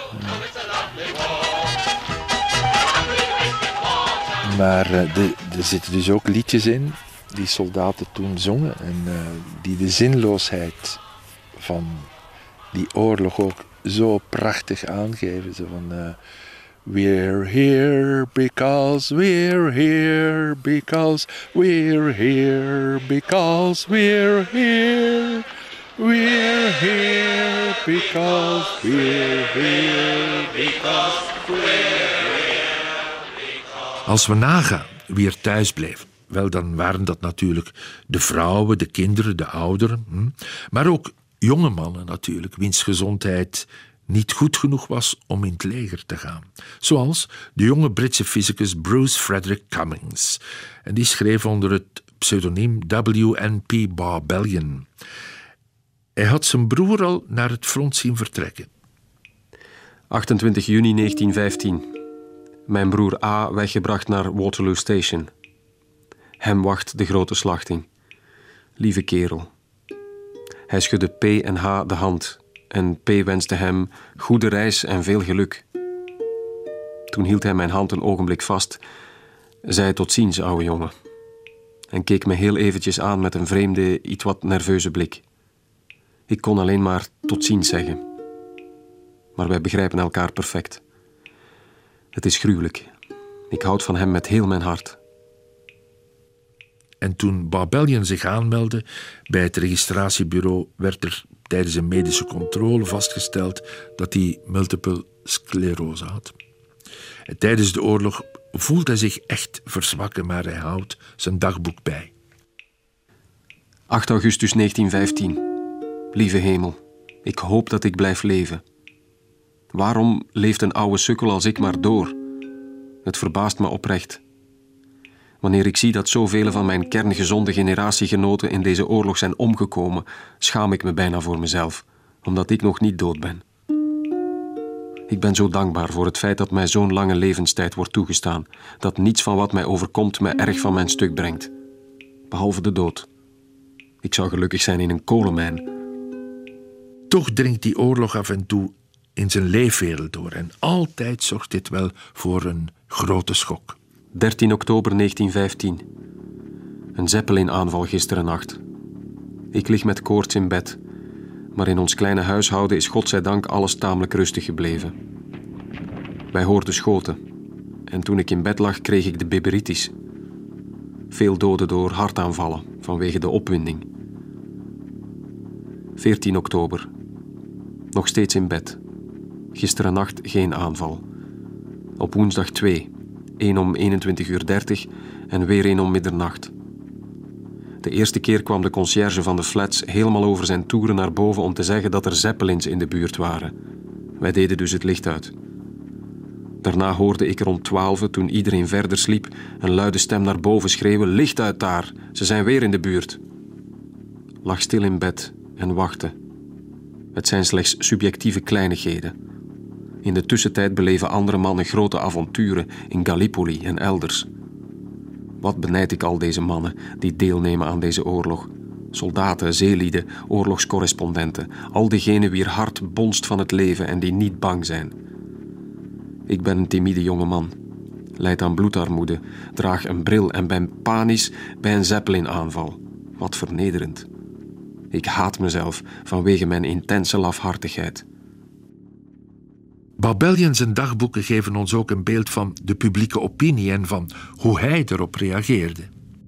Maar er zitten dus ook liedjes in die soldaten toen zongen en die de zinloosheid van die oorlog ook zo prachtig aangeven. Zo van, we're here because we're here because we're here because we're here. We're here because we're here because we're here. Als we nagaan wie er thuis bleef, wel, dan waren dat natuurlijk de vrouwen, de kinderen, de ouderen. Maar ook jonge mannen natuurlijk, wiens gezondheid niet goed genoeg was om in het leger te gaan. Zoals de jonge Britse fysicus Bruce Frederick Cummings. En die schreef onder het pseudoniem W.N.P. Barbellion. Hij had zijn broer al naar het front zien vertrekken. 28 juni 1915. Mijn broer A weggebracht naar Waterloo Station. Hem wacht de grote slachting. Lieve kerel. Hij schudde P en H de hand en P wenste hem goede reis en veel geluk. Toen hield hij mijn hand een ogenblik vast, zei tot ziens, ouwe jongen, en keek me heel eventjes aan met een vreemde, iets wat nerveuze blik. Ik kon alleen maar tot ziens zeggen. Maar wij begrijpen elkaar perfect. Het is gruwelijk. Ik houd van hem met heel mijn hart. En toen Barbellion zich aanmeldde bij het registratiebureau, werd er tijdens een medische controle vastgesteld dat hij multiple sclerose had. En tijdens de oorlog voelt hij zich echt verzwakken, maar hij houdt zijn dagboek bij. 8 augustus 1915. Lieve hemel, ik hoop dat ik blijf leven. Waarom leeft een oude sukkel als ik maar door? Het verbaast me oprecht. Wanneer ik zie dat zoveel van mijn kerngezonde generatiegenoten in deze oorlog zijn omgekomen, schaam ik me bijna voor mezelf, omdat ik nog niet dood ben. Ik ben zo dankbaar voor het feit dat mij zo'n lange levenstijd wordt toegestaan, dat niets van wat mij overkomt mij erg van mijn stuk brengt. Behalve de dood. Ik zou gelukkig zijn in een kolenmijn. Toch dringt die oorlog af en toe in zijn leefwereld door en altijd zorgt dit wel voor een grote schok. 13 oktober 1915. Een Zeppelin-aanval gisterennacht. Ik lig met koorts in bed, maar in ons kleine huishouden is godzijdank alles tamelijk rustig gebleven. Wij hoorden schoten en toen ik in bed lag kreeg ik de beberitis. Veel doden door hartaanvallen vanwege de opwinding. 14 oktober. Nog steeds in bed. Gisterennacht geen aanval. Op woensdag 2. 1 om 21:30 en weer 1 om middernacht. De eerste keer kwam de conciërge van de flats helemaal over zijn toeren naar boven om te zeggen dat er zeppelins in de buurt waren. Wij deden dus het licht uit. Daarna hoorde ik rond 12, toen iedereen verder sliep, een luide stem naar boven schreeuwen: licht uit daar, ze zijn weer in de buurt. Lag stil in bed en wachtte. Het zijn slechts subjectieve kleinigheden. In de tussentijd beleven andere mannen grote avonturen in Gallipoli en elders. Wat benijd ik al deze mannen die deelnemen aan deze oorlog. Soldaten, zeelieden, oorlogscorrespondenten. Al diegenen wier hart bonst van het leven en die niet bang zijn. Ik ben een timide jongeman. Lijd aan bloedarmoede, draag een bril en ben panisch bij een Zeppelin-aanval. Wat vernederend. Ik haat mezelf vanwege mijn intense lafhartigheid. Barbellion zijn dagboeken geven ons ook een beeld van de publieke opinie en van hoe hij erop reageerde.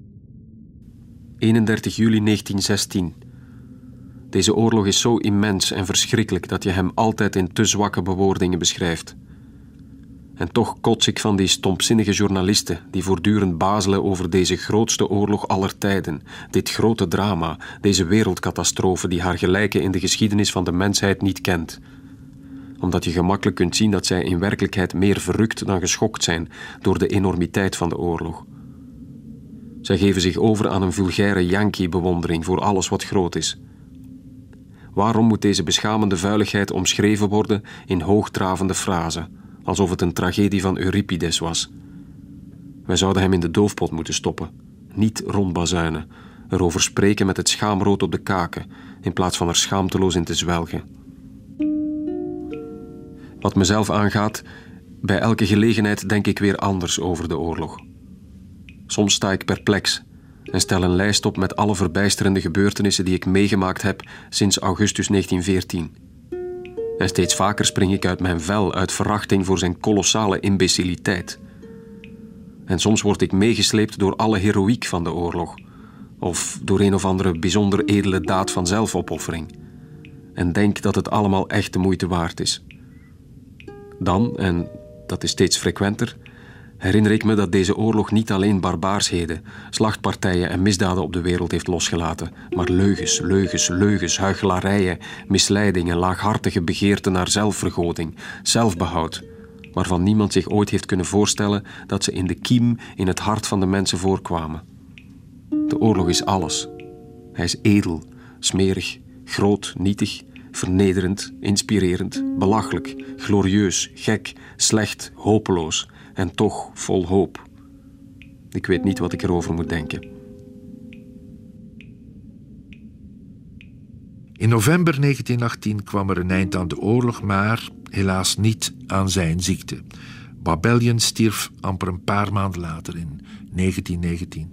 31 juli 1916. Deze oorlog is zo immens en verschrikkelijk dat je hem altijd in te zwakke bewoordingen beschrijft. En toch kots ik van die stompzinnige journalisten die voortdurend bazelen over deze grootste oorlog aller tijden, dit grote drama, deze wereldcatastrofe die haar gelijke in de geschiedenis van de mensheid niet kent. Omdat je gemakkelijk kunt zien dat zij in werkelijkheid meer verrukt dan geschokt zijn door de enormiteit van de oorlog. Zij geven zich over aan een vulgaire Yankee-bewondering voor alles wat groot is. Waarom moet deze beschamende vuiligheid omschreven worden in hoogdravende frasen, alsof het een tragedie van Euripides was? Wij zouden hem in de doofpot moeten stoppen, niet rondbazuinen, erover spreken met het schaamrood op de kaken, in plaats van er schaamteloos in te zwelgen. Wat mezelf aangaat, bij elke gelegenheid denk ik weer anders over de oorlog. Soms sta ik perplex en stel een lijst op met alle verbijsterende gebeurtenissen die ik meegemaakt heb sinds augustus 1914. En steeds vaker spring ik uit mijn vel uit verachting voor zijn kolossale imbeciliteit. En soms word ik meegesleept door alle heroïek van de oorlog, of door een of andere bijzonder edele daad van zelfopoffering, en denk dat het allemaal echt de moeite waard is. Dan, en dat is steeds frequenter, herinner ik me dat deze oorlog niet alleen barbaarsheden, slachtpartijen en misdaden op de wereld heeft losgelaten, maar leugens, huichelarijen, misleidingen, laaghartige begeerten naar zelfvergoding, zelfbehoud, waarvan niemand zich ooit heeft kunnen voorstellen dat ze in de kiem in het hart van de mensen voorkwamen. De oorlog is alles. Hij is edel, smerig, groot, nietig, vernederend, inspirerend, belachelijk, glorieus, gek, slecht, hopeloos en toch vol hoop. Ik weet niet wat ik erover moet denken. In november 1918 kwam er een eind aan de oorlog, maar helaas niet aan zijn ziekte. Bob Bellion stierf amper een paar maanden later in 1919.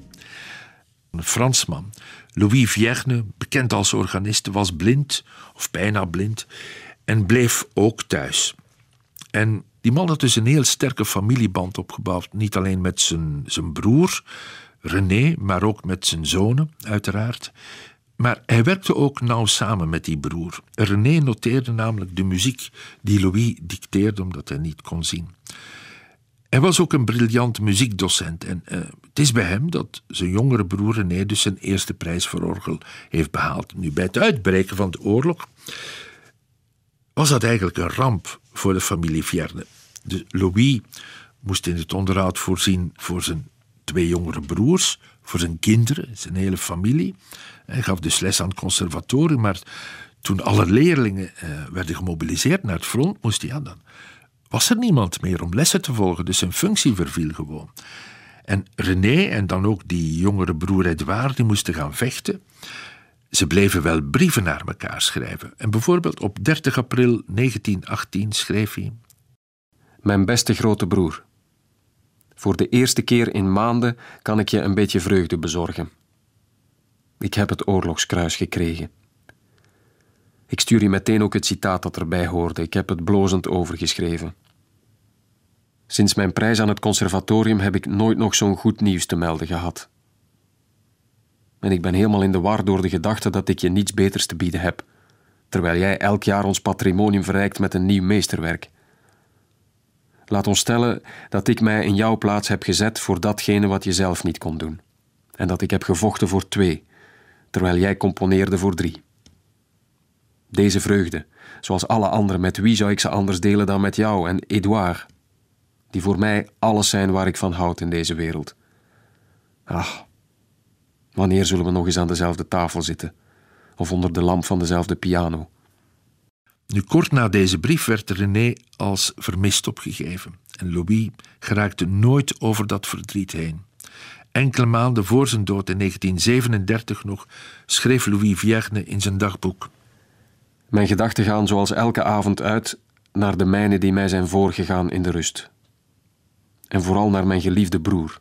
Een Fransman, Louis Vierne, bekend als organist, was blind, of bijna blind, en bleef ook thuis. En die man had dus een heel sterke familieband opgebouwd, niet alleen met zijn broer, René, maar ook met zijn zonen, uiteraard. Maar hij werkte ook nauw samen met die broer. René noteerde namelijk de muziek die Louis dicteerde, omdat hij niet kon zien. Hij was ook een briljant muziekdocent en het is bij hem dat zijn jongere broer René dus zijn eerste prijs voor orgel heeft behaald. Nu, bij het uitbreken van de oorlog was dat eigenlijk een ramp voor de familie Vierne. Louis moest in het onderhoud voorzien voor zijn 2 jongere broers, voor zijn kinderen, zijn hele familie. Hij gaf dus les aan het conservatorium, maar toen alle leerlingen werden gemobiliseerd naar het front, dan was er niemand meer om lessen te volgen, dus zijn functie verviel gewoon. En René en dan ook die jongere broer Edouard, die moesten gaan vechten. Ze bleven wel brieven naar elkaar schrijven. En bijvoorbeeld op 30 april 1918 schreef hij: Mijn beste grote broer, voor de eerste keer in maanden kan ik je een beetje vreugde bezorgen. Ik heb het oorlogskruis gekregen. Ik stuur je meteen ook het citaat dat erbij hoorde. Ik heb het blozend overgeschreven. Sinds mijn prijs aan het conservatorium heb ik nooit nog zo'n goed nieuws te melden gehad. En ik ben helemaal in de war door de gedachte dat ik je niets beters te bieden heb, terwijl jij elk jaar ons patrimonium verrijkt met een nieuw meesterwerk. Laat ons stellen dat ik mij in jouw plaats heb gezet voor datgene wat je zelf niet kon doen. En dat ik heb gevochten voor 2, terwijl jij componeerde voor 3. Deze vreugde, zoals alle anderen, met wie zou ik ze anders delen dan met jou en Edouard, die voor mij alles zijn waar ik van houd in deze wereld. Ach, wanneer zullen we nog eens aan dezelfde tafel zitten? Of onder de lamp van dezelfde piano? Nu, kort na deze brief werd René als vermist opgegeven. En Louis geraakte nooit over dat verdriet heen. Enkele maanden voor zijn dood in 1937 nog schreef Louis Vierne in zijn dagboek: Mijn gedachten gaan zoals elke avond uit naar de mijnen die mij zijn voorgegaan in de rust. En vooral naar mijn geliefde broer.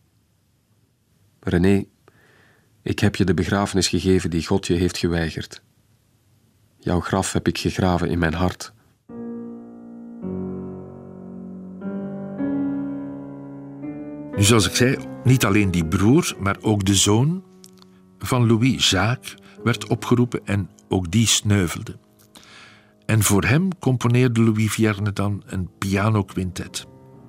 René, ik heb je de begrafenis gegeven die God je heeft geweigerd. Jouw graf heb ik gegraven in mijn hart. Nu, zoals ik zei, niet alleen die broer, maar ook de zoon van Louis, Jacques, werd opgeroepen en ook die sneuvelde. En voor hem componeerde Louis Vierne dan een pianoquintet.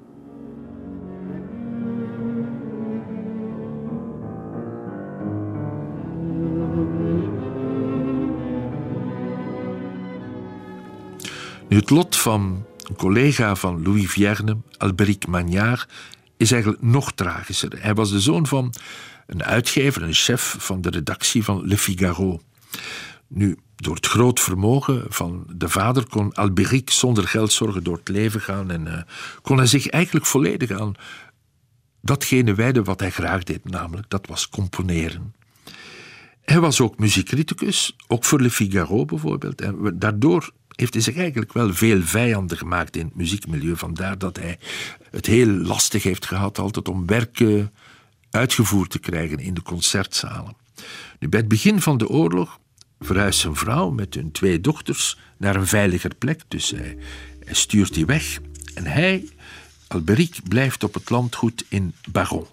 Nu, het lot van een collega van Louis Vierne, Albéric Magnard, is eigenlijk nog tragischer. Hij was de zoon van een uitgever, een chef van de redactie van Le Figaro. Nu, door het groot vermogen van de vader kon Albéric zonder geldzorgen door het leven gaan en kon hij zich eigenlijk volledig aan datgene wijden wat hij graag deed, namelijk dat was componeren. Hij was ook muziekcriticus, ook voor Le Figaro bijvoorbeeld. En daardoor heeft hij zich eigenlijk wel veel vijanden gemaakt in het muziekmilieu. Vandaar dat hij het heel lastig heeft gehad altijd om werken uitgevoerd te krijgen in de concertzalen. Nu, bij het begin van de oorlog verhuist zijn vrouw met hun 2 dochters naar een veiliger plek. Dus hij stuurt die weg. En hij, Albéric, blijft op het landgoed in Baron.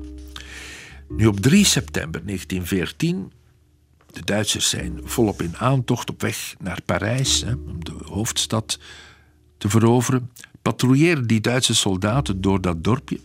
Nu, op 3 september 1914... de Duitsers zijn volop in aantocht op weg naar Parijs, om de hoofdstad te veroveren. Patrouilleren die Duitse soldaten door dat dorpje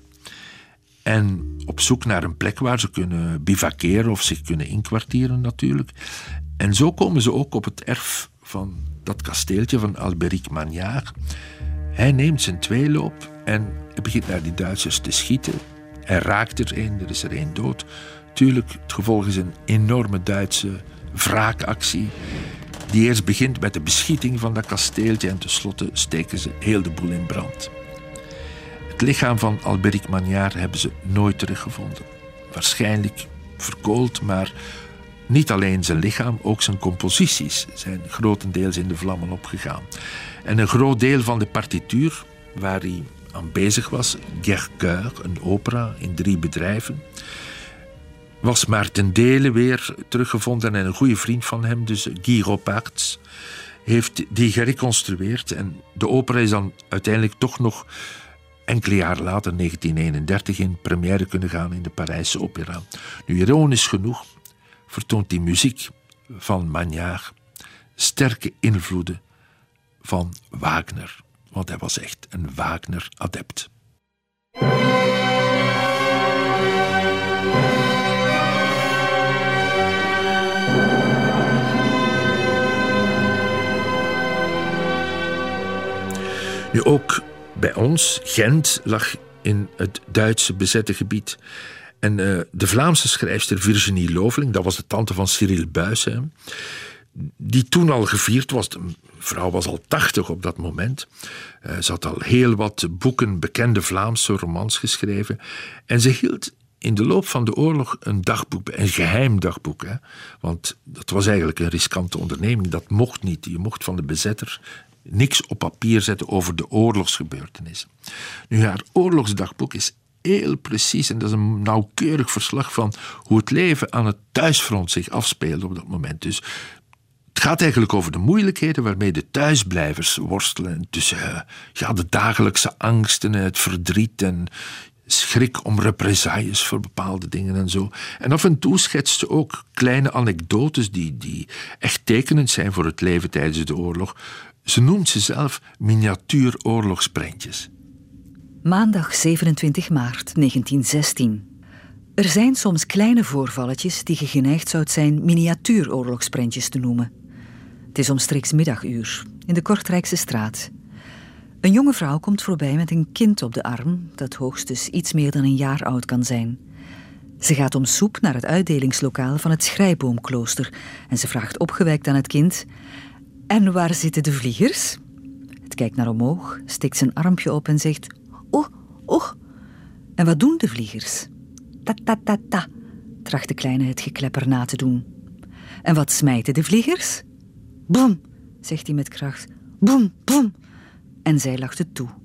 en op zoek naar een plek waar ze kunnen bivakeren of zich kunnen inkwartieren natuurlijk. En zo komen ze ook op het erf van dat kasteeltje van Albéric Magnard. Hij neemt zijn tweeloop en hij begint naar die Duitsers te schieten. Hij raakt er is er één dood. Tuurlijk, het gevolg is een enorme Duitse wraakactie die eerst begint met de beschieting van dat kasteeltje en tenslotte steken ze heel de boel in brand. Het lichaam van Albéric Magnard hebben ze nooit teruggevonden. Waarschijnlijk verkoold, maar niet alleen zijn lichaam, ook zijn composities zijn grotendeels in de vlammen opgegaan. En een groot deel van de partituur waar hij aan bezig was, Guercœur, een opera in 3 bedrijven, was maar ten dele weer teruggevonden en een goede vriend van hem, dus Guy Roparts, heeft die gereconstrueerd en de opera is dan uiteindelijk toch nog enkele jaren later, 1931, in première kunnen gaan in de Parijse opera. Nu, ironisch genoeg vertoont die muziek van Magnard sterke invloeden van Wagner, want hij was echt een Wagner-adept. Nu ook bij ons, Gent lag in het Duitse bezette gebied. En de Vlaamse schrijfster Virginie Loveling, dat was de tante van Cyril Buys, die toen al gevierd was. De vrouw was al 80 op dat moment. Ze had al heel wat boeken, bekende Vlaamse romans geschreven. En ze hield in de loop van de oorlog een dagboek, een geheim dagboek. Want dat was eigenlijk een riskante onderneming. Dat mocht niet. Je mocht van de bezetter niks op papier zetten over de oorlogsgebeurtenissen. Nu, haar oorlogsdagboek is heel precies en dat is een nauwkeurig verslag van hoe het leven aan het thuisfront zich afspeelde op dat moment. Dus het gaat eigenlijk over de moeilijkheden waarmee de thuisblijvers worstelen tussen de dagelijkse angsten en het verdriet en schrik om represailles voor bepaalde dingen en zo. En af en toe schetst ze ook kleine anekdotes die echt tekenend zijn voor het leven tijdens de oorlog. Ze noemt ze zelf miniatuuroorlogsprentjes. Maandag 27 maart 1916. Er zijn soms kleine voorvalletjes die je geneigd zou zijn miniatuuroorlogsprentjes te noemen. Het is omstreeks middaguur, in de Kortrijkse straat. Een jonge vrouw komt voorbij met een kind op de arm, dat hoogstens iets meer dan een jaar oud kan zijn. Ze gaat om soep naar het uitdelingslokaal van het Schrijboomklooster en ze vraagt opgewekt aan het kind: "En waar zitten de vliegers?" Het kijkt naar omhoog, steekt zijn armpje op en zegt: "Oh. En wat doen de vliegers?" "Ta-ta-ta-ta," tracht de kleine het geklepper na te doen. "En wat smijten de vliegers?" "Boem," zegt hij met kracht. "Boem, boem." En zij lacht het toe.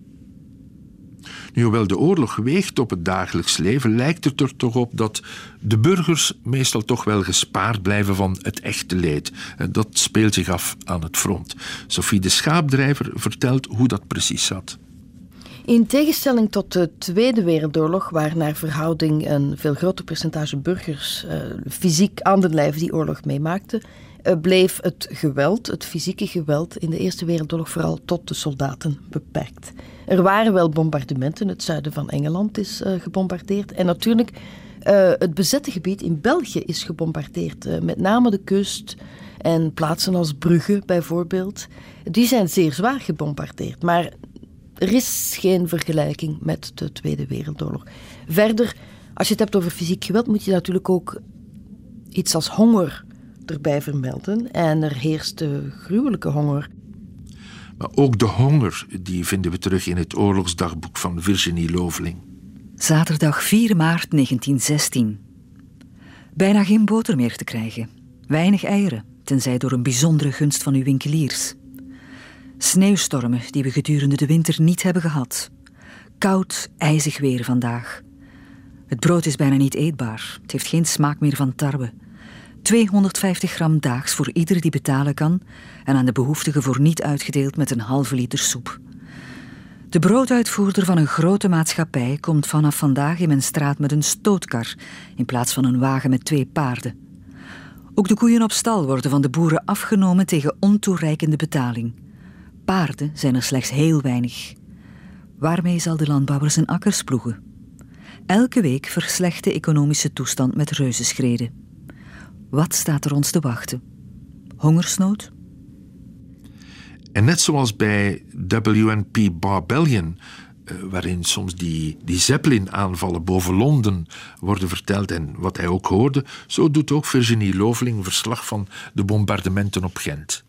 Nu, hoewel de oorlog weegt op het dagelijks leven, lijkt het er toch op dat de burgers meestal toch wel gespaard blijven van het echte leed. Dat speelt zich af aan het front. Sophie de Schaapdrijver vertelt hoe dat precies zat. In tegenstelling tot de Tweede Wereldoorlog, waar naar verhouding een veel groter percentage burgers fysiek aan de lijf die oorlog meemaakten, bleef het geweld, het fysieke geweld in de Eerste Wereldoorlog vooral tot de soldaten beperkt. Er waren wel bombardementen, het zuiden van Engeland is gebombardeerd en natuurlijk het bezette gebied in België is gebombardeerd, met name de kust en plaatsen als Brugge bijvoorbeeld. Die zijn zeer zwaar gebombardeerd, maar er is geen vergelijking met de Tweede Wereldoorlog. Verder, als je het hebt over fysiek geweld, moet je natuurlijk ook iets als honger erbij vermelden. En er heerste gruwelijke honger. Maar ook de honger, die vinden we terug in het oorlogsdagboek van Virginie Loveling. Zaterdag 4 maart 1916. Bijna geen boter meer te krijgen. Weinig eieren, tenzij door een bijzondere gunst van uw winkeliers. Sneeuwstormen die we gedurende de winter niet hebben gehad. Koud, ijzig weer vandaag. Het brood is bijna niet eetbaar. Het heeft geen smaak meer van tarwe. 250 gram daags voor ieder die betalen kan en aan de behoeftigen voor niet uitgedeeld met een halve liter soep. De brooduitvoerder van een grote maatschappij komt vanaf vandaag in mijn straat met een stootkar in plaats van een wagen met 2 paarden. Ook de koeien op stal worden van de boeren afgenomen tegen ontoereikende betaling. Paarden zijn er slechts heel weinig. Waarmee zal de landbouwer zijn akkers ploegen? Elke week verslecht de economische toestand met reuzenschreden. Wat staat er ons te wachten? Hongersnood? En net zoals bij WNP Barbellion, waarin soms die Zeppelin-aanvallen boven Londen worden verteld en wat hij ook hoorde, zo doet ook Virginie Loveling verslag van de bombardementen op Gent.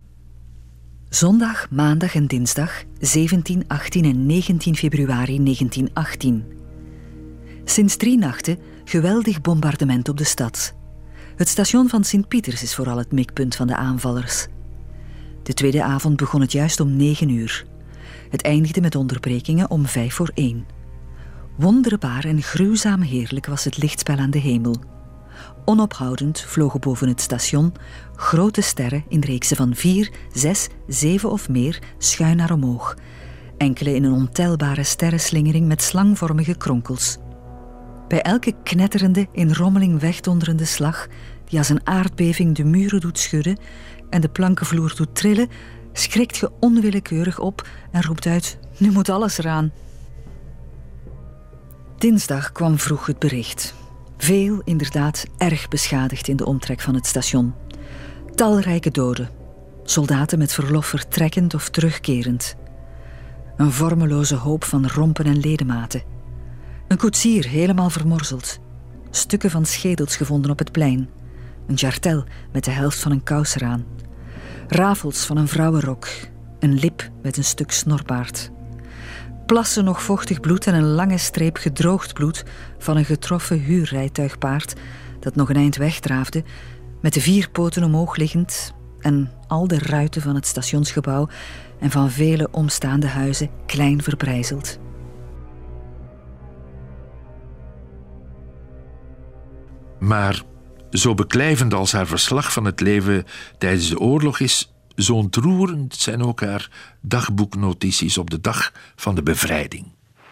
Zondag, maandag en dinsdag 17, 18 en 19 februari 1918. Sinds 3 nachten geweldig bombardement op de stad. Het station van Sint-Pieters is vooral het mikpunt van de aanvallers. De tweede avond begon het juist om 9 uur. Het eindigde met onderbrekingen om 1:05. Wonderbaar en gruwzaam heerlijk was het lichtspel aan de hemel. Onophoudend vlogen boven het station grote sterren in reeksen van 4, 6, 7 of meer schuin naar omhoog. Enkele in een ontelbare sterrenslingering met slangvormige kronkels. Bij elke knetterende, in rommeling wegdonderende slag, die als een aardbeving de muren doet schudden en de plankenvloer doet trillen, schrikt je onwillekeurig op en roept uit: nu moet alles eraan. Dinsdag kwam vroeg het bericht. Veel, inderdaad, erg beschadigd in de omtrek van het station. Talrijke doden. Soldaten met verlof vertrekkend of terugkerend. Een vormeloze hoop van rompen en ledematen. Een koetsier helemaal vermorzeld. Stukken van schedels gevonden op het plein. Een jartel met de helft van een kous eraan. Rafels van een vrouwenrok. Een lip met een stuk snorbaard. Plassen nog vochtig bloed en een lange streep gedroogd bloed van een getroffen huurrijtuigpaard dat nog een eind wegdraafde, met de 4 poten omhoog liggend en al de ruiten van het stationsgebouw en van vele omstaande huizen klein verbrijzeld. Maar zo beklijvend als haar verslag van het leven tijdens de oorlog is, zo ontroerend zijn ook haar dagboeknotities op de dag van de bevrijding.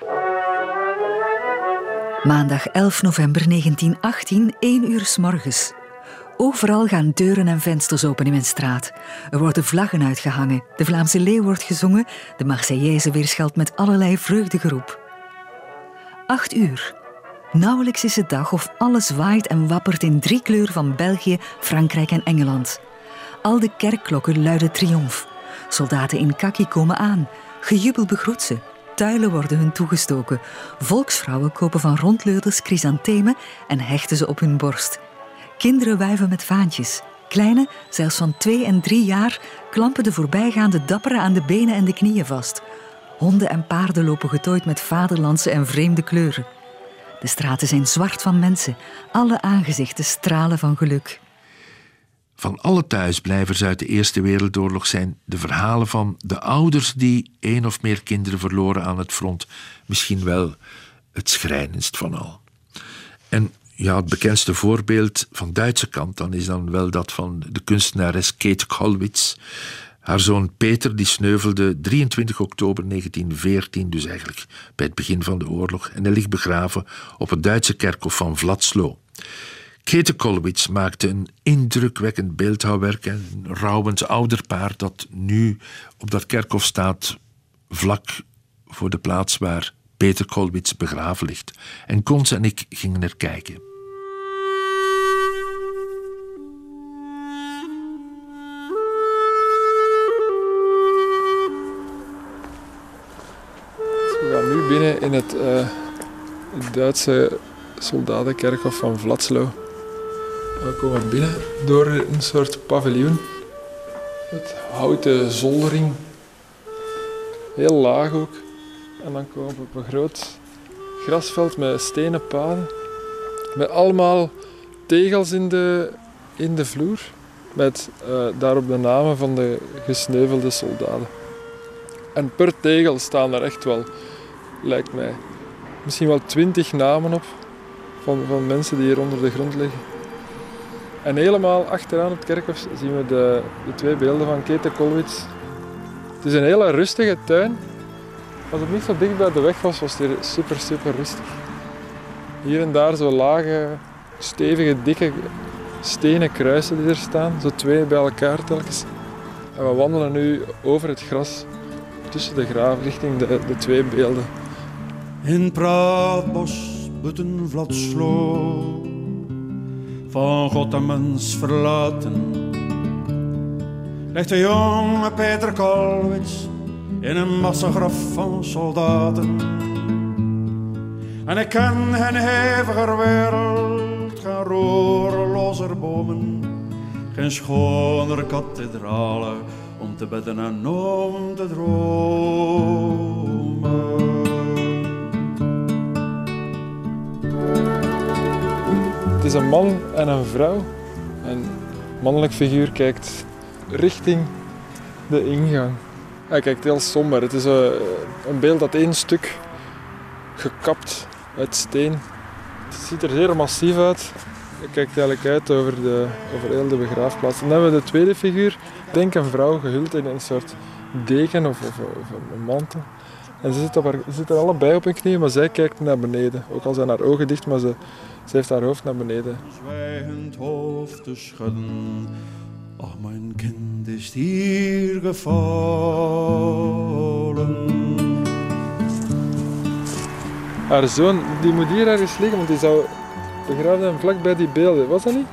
Maandag 11 november 1918, 1 uur 's morgens. Overal gaan deuren en vensters open in mijn straat. Er worden vlaggen uitgehangen, de Vlaamse leeuw wordt gezongen, de Marseillaise weerschalt met allerlei vreugdegeroep. 8 uur. Nauwelijks is het dag of alles waait en wappert in 3 kleuren van België, Frankrijk en Engeland. Al de kerkklokken luiden triomf. Soldaten in kaki komen aan. Gejubel begroet ze. Tuilen worden hun toegestoken. Volksvrouwen kopen van rondleurders chrysanthemen en hechten ze op hun borst. Kinderen wuiven met vaantjes. Kleine, zelfs van 2 en 3 jaar, klampen de voorbijgaande dapperen aan de benen en de knieën vast. Honden en paarden lopen getooid met vaderlandse en vreemde kleuren. De straten zijn zwart van mensen. Alle aangezichten stralen van geluk. Van alle thuisblijvers uit de Eerste Wereldoorlog zijn de verhalen van de ouders die 1 of meer kinderen verloren aan het front misschien wel het schrijnendst van al. En ja, het bekendste voorbeeld van Duitse kant dan is dan wel dat van de kunstenares Käthe Kollwitz. Haar zoon Peter die sneuvelde 23 oktober 1914, dus eigenlijk bij het begin van de oorlog, en hij ligt begraven op het Duitse kerkhof van Wlatzlow. Käthe Kollwitz maakte een indrukwekkend beeldhouwwerk en een rouwend ouderpaar dat nu op dat kerkhof staat, vlak voor de plaats waar Peter Kollwitz begraven ligt. En Cons en ik gingen er kijken. We gaan nu binnen in het Duitse soldatenkerkhof van Wlatzlow. We komen binnen door een soort paviljoen. Met houten zoldering. Heel laag ook. En dan komen we op een groot grasveld met stenen paden. Met allemaal tegels in de vloer. Met daarop de namen van de gesneuvelde soldaten. En per tegel staan er echt wel, lijkt mij, misschien wel 20 namen op. Van mensen die hier onder de grond liggen. En helemaal achteraan het kerkhof zien we de 2 beelden van Käthe Kollwitz. Het is een hele rustige tuin. Als het niet zo dicht bij de weg was, was het hier super, super rustig. Hier en daar zo lage, stevige, dikke stenen kruisen die er staan. Zo 2 bij elkaar telkens. En we wandelen nu over het gras tussen de graven richting de 2 beelden. In Praatbos, buiten Vladslo, van God en mens verlaten, ligt de jonge Peter Kollwitz in een massagraf van soldaten. En ik ken geen heviger wereld, geen roerlozer bomen, geen schoner kathedralen om te bidden en om te dromen. Het is een man en een vrouw. Een mannelijk figuur kijkt richting de ingang. Hij kijkt heel somber. Het is een beeld dat 1 stuk gekapt uit steen. Het ziet er zeer massief uit. Hij kijkt eigenlijk uit over heel de begraafplaats. En dan hebben we de tweede figuur. Ik denk een vrouw gehuld in een soort deken of een mantel. En ze zitten allebei op hun knieën, maar zij kijkt naar beneden. Ook al zijn haar ogen dicht, maar ze heeft haar hoofd naar beneden. Zwijgend hoofd te schudden. Ach, mijn kind is hier gevallen. Haar zoon, die moet hier ergens liggen, want die zou begraven zijn vlak bij die beelden. Was dat niet?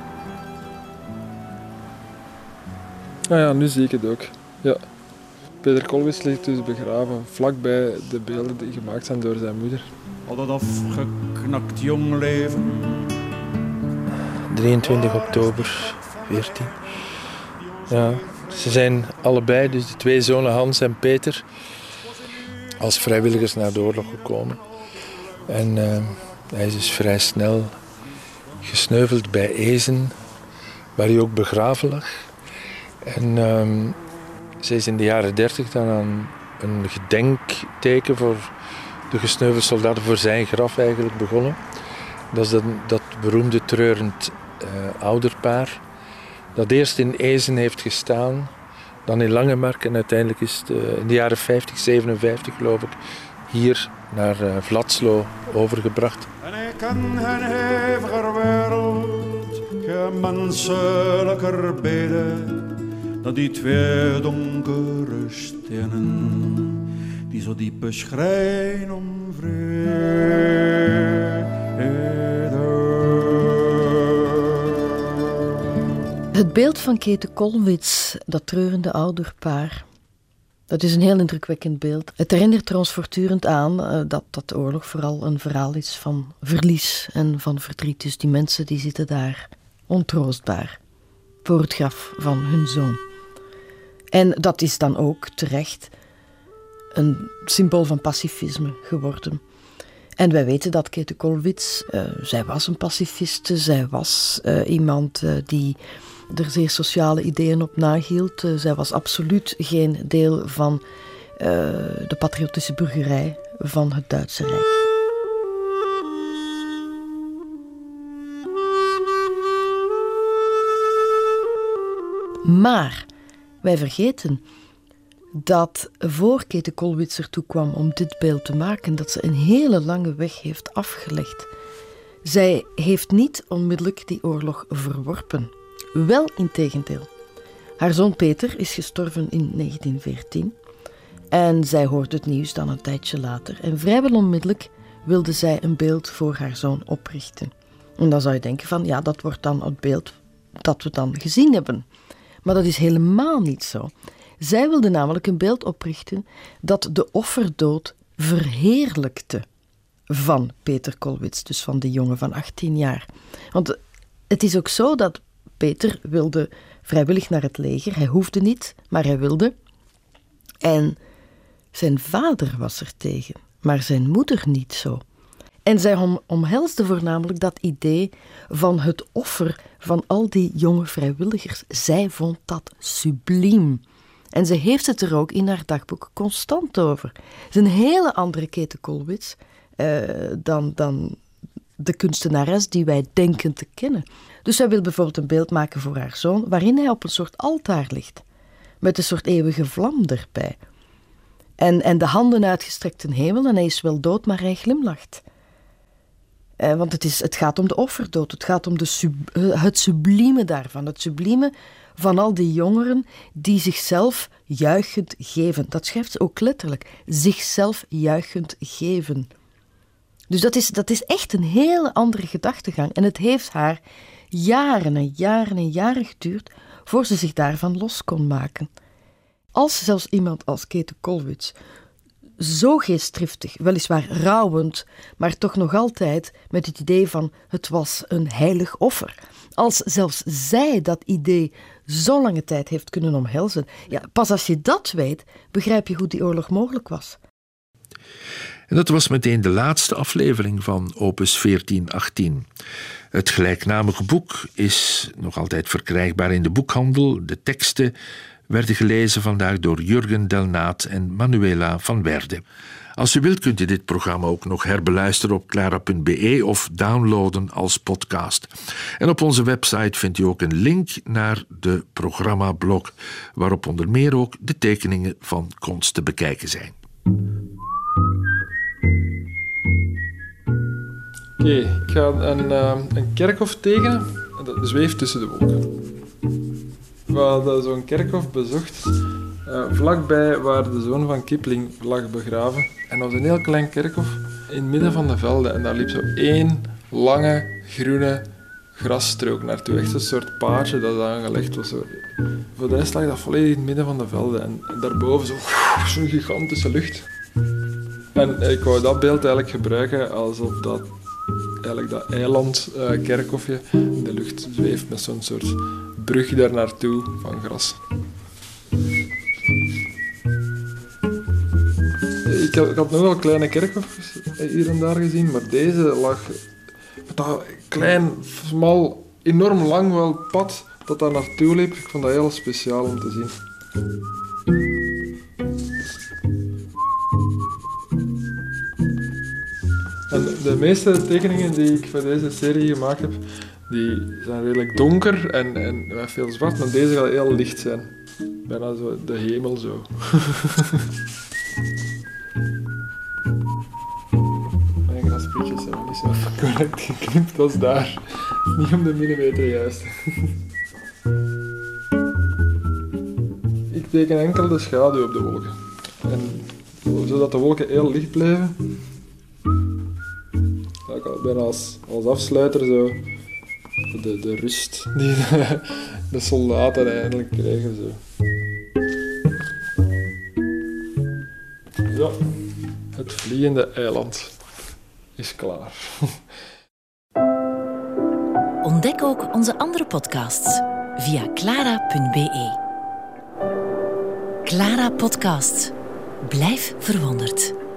Ah ja, nu zie ik het ook. Ja. Peter Kollwitz ligt dus begraven vlakbij de beelden die gemaakt zijn door zijn moeder. Al dat afgeknakt jong leven. 23 oktober 14. Ja, ze zijn allebei, dus de 2 zonen Hans en Peter, als vrijwilligers naar de oorlog gekomen. En hij is dus vrij snel gesneuveld bij Ezen, waar hij ook begraven lag. En ze is in de jaren 30 dan aan een gedenkteken voor de gesneuvelde soldaten, voor zijn graf eigenlijk begonnen. Dat is dat beroemde treurend ouderpaar, dat eerst in Ezen heeft gestaan, dan in Langemark en uiteindelijk is het in de jaren 50, 57 geloof ik, hier naar Vladslo overgebracht. En ik ken geen heviger wereld, geen menselijker beden, dan die 2 donkere stenen, die zo diep schreien om vrede. Het beeld van Käthe Kollwitz, dat treurende ouderpaar, dat is een heel indrukwekkend beeld. Het herinnert er ons voortdurend aan dat de oorlog vooral een verhaal is van verlies en van verdriet. Dus die mensen die zitten daar ontroostbaar voor het graf van hun zoon. En dat is dan ook terecht een symbool van pacifisme geworden. En wij weten dat Käthe Kollwitz, zij was een pacifiste, zij was iemand die er zeer sociale ideeën op nahield. Zij was absoluut geen deel van de patriotische burgerij van het Duitse Rijk. Maar wij vergeten dat voor Käthe Kollwitz ertoe kwam om dit beeld te maken, dat ze een hele lange weg heeft afgelegd. Zij heeft niet onmiddellijk die oorlog verworpen. Wel integendeel. Haar zoon Peter is gestorven in 1914 en zij hoort het nieuws dan een tijdje later. En vrijwel onmiddellijk wilde zij een beeld voor haar zoon oprichten. En dan zou je denken van, ja, dat wordt dan het beeld dat we dan gezien hebben. Maar dat is helemaal niet zo. Zij wilde namelijk een beeld oprichten dat de offerdood verheerlijkte van Peter Kollwitz, dus van de jongen van 18 jaar. Want het is ook zo dat Peter wilde vrijwillig naar het leger. Hij hoefde niet, maar hij wilde. En zijn vader was er tegen, maar zijn moeder niet zo. En zij omhelsde voornamelijk dat idee van het offer van al die jonge vrijwilligers. Zij vond dat subliem. En ze heeft het er ook in haar dagboek constant over. Het is een hele andere Käthe Kollwitz dan de kunstenares die wij denken te kennen. Dus zij wil bijvoorbeeld een beeld maken voor haar zoon, waarin hij op een soort altaar ligt. Met een soort eeuwige vlam erbij. En de handen uitgestrekt ten hemel, en hij is wel dood, maar hij glimlacht. Want het gaat om de offerdood, het gaat om het sublieme daarvan. Het sublieme van al die jongeren die zichzelf juichend geven. Dat schrijft ze ook letterlijk. Zichzelf juichend geven. Dus dat is echt een hele andere gedachtegang. En het heeft haar jaren en jaren en jaren geduurd voor ze zich daarvan los kon maken. Als zelfs iemand als Käthe Kollwitz zo geestdriftig, weliswaar rouwend, maar toch nog altijd met het idee van het was een heilig offer. Als zelfs zij dat idee zo lange tijd heeft kunnen omhelzen, ja, pas als je dat weet, begrijp je hoe die oorlog mogelijk was. En dat was meteen de laatste aflevering van Opus 1418. Het gelijknamige boek is nog altijd verkrijgbaar in de boekhandel. De teksten werden gelezen vandaag door Jurgen Delnaat en Manuela van Werde. Als u wilt kunt u dit programma ook nog herbeluisteren op clara.be of downloaden als podcast. En op onze website vindt u ook een link naar de programmablog, waarop onder meer ook de tekeningen van Cons te bekijken zijn. Oké, ik ga een kerkhof tekenen. Dat zweeft tussen de wolken. We hadden zo'n kerkhof bezocht, vlakbij waar de zoon van Kipling lag begraven. En dat was een heel klein kerkhof in het midden van de velden. En daar liep zo één lange, groene grasstrook naartoe. Echt een soort paadje dat aangelegd was. Voor de rest lag dat volledig in het midden van de velden. En daarboven zo'n gigantische lucht. En ik wou dat beeld eigenlijk gebruiken alsof dat eiland, kerkhofje, in de lucht zweeft met zo'n soort brug daar naartoe van gras. Ik had nog wel kleine kerkhofjes hier en daar gezien, maar deze lag met dat klein, smal, enorm lang wel pad dat daar naartoe liep. Ik vond dat heel speciaal om te zien. En de meeste tekeningen die ik voor deze serie gemaakt heb, die zijn redelijk donker en met veel zwart, maar deze gaat heel licht zijn. Bijna zo de hemel zo. Mijn grasprietjes zijn nog niet zo correct geknipt als daar. Niet om de millimeter juist. Ik teken enkel de schaduw op de wolken. En zodat de wolken heel licht blijven. Ik ben als afsluiter zo de rust die de soldaten eindelijk krijgen. Zo. Ja, het vliegende eiland is klaar. Ontdek ook onze andere podcasts via clara.be. Clara Podcast. Blijf verwonderd.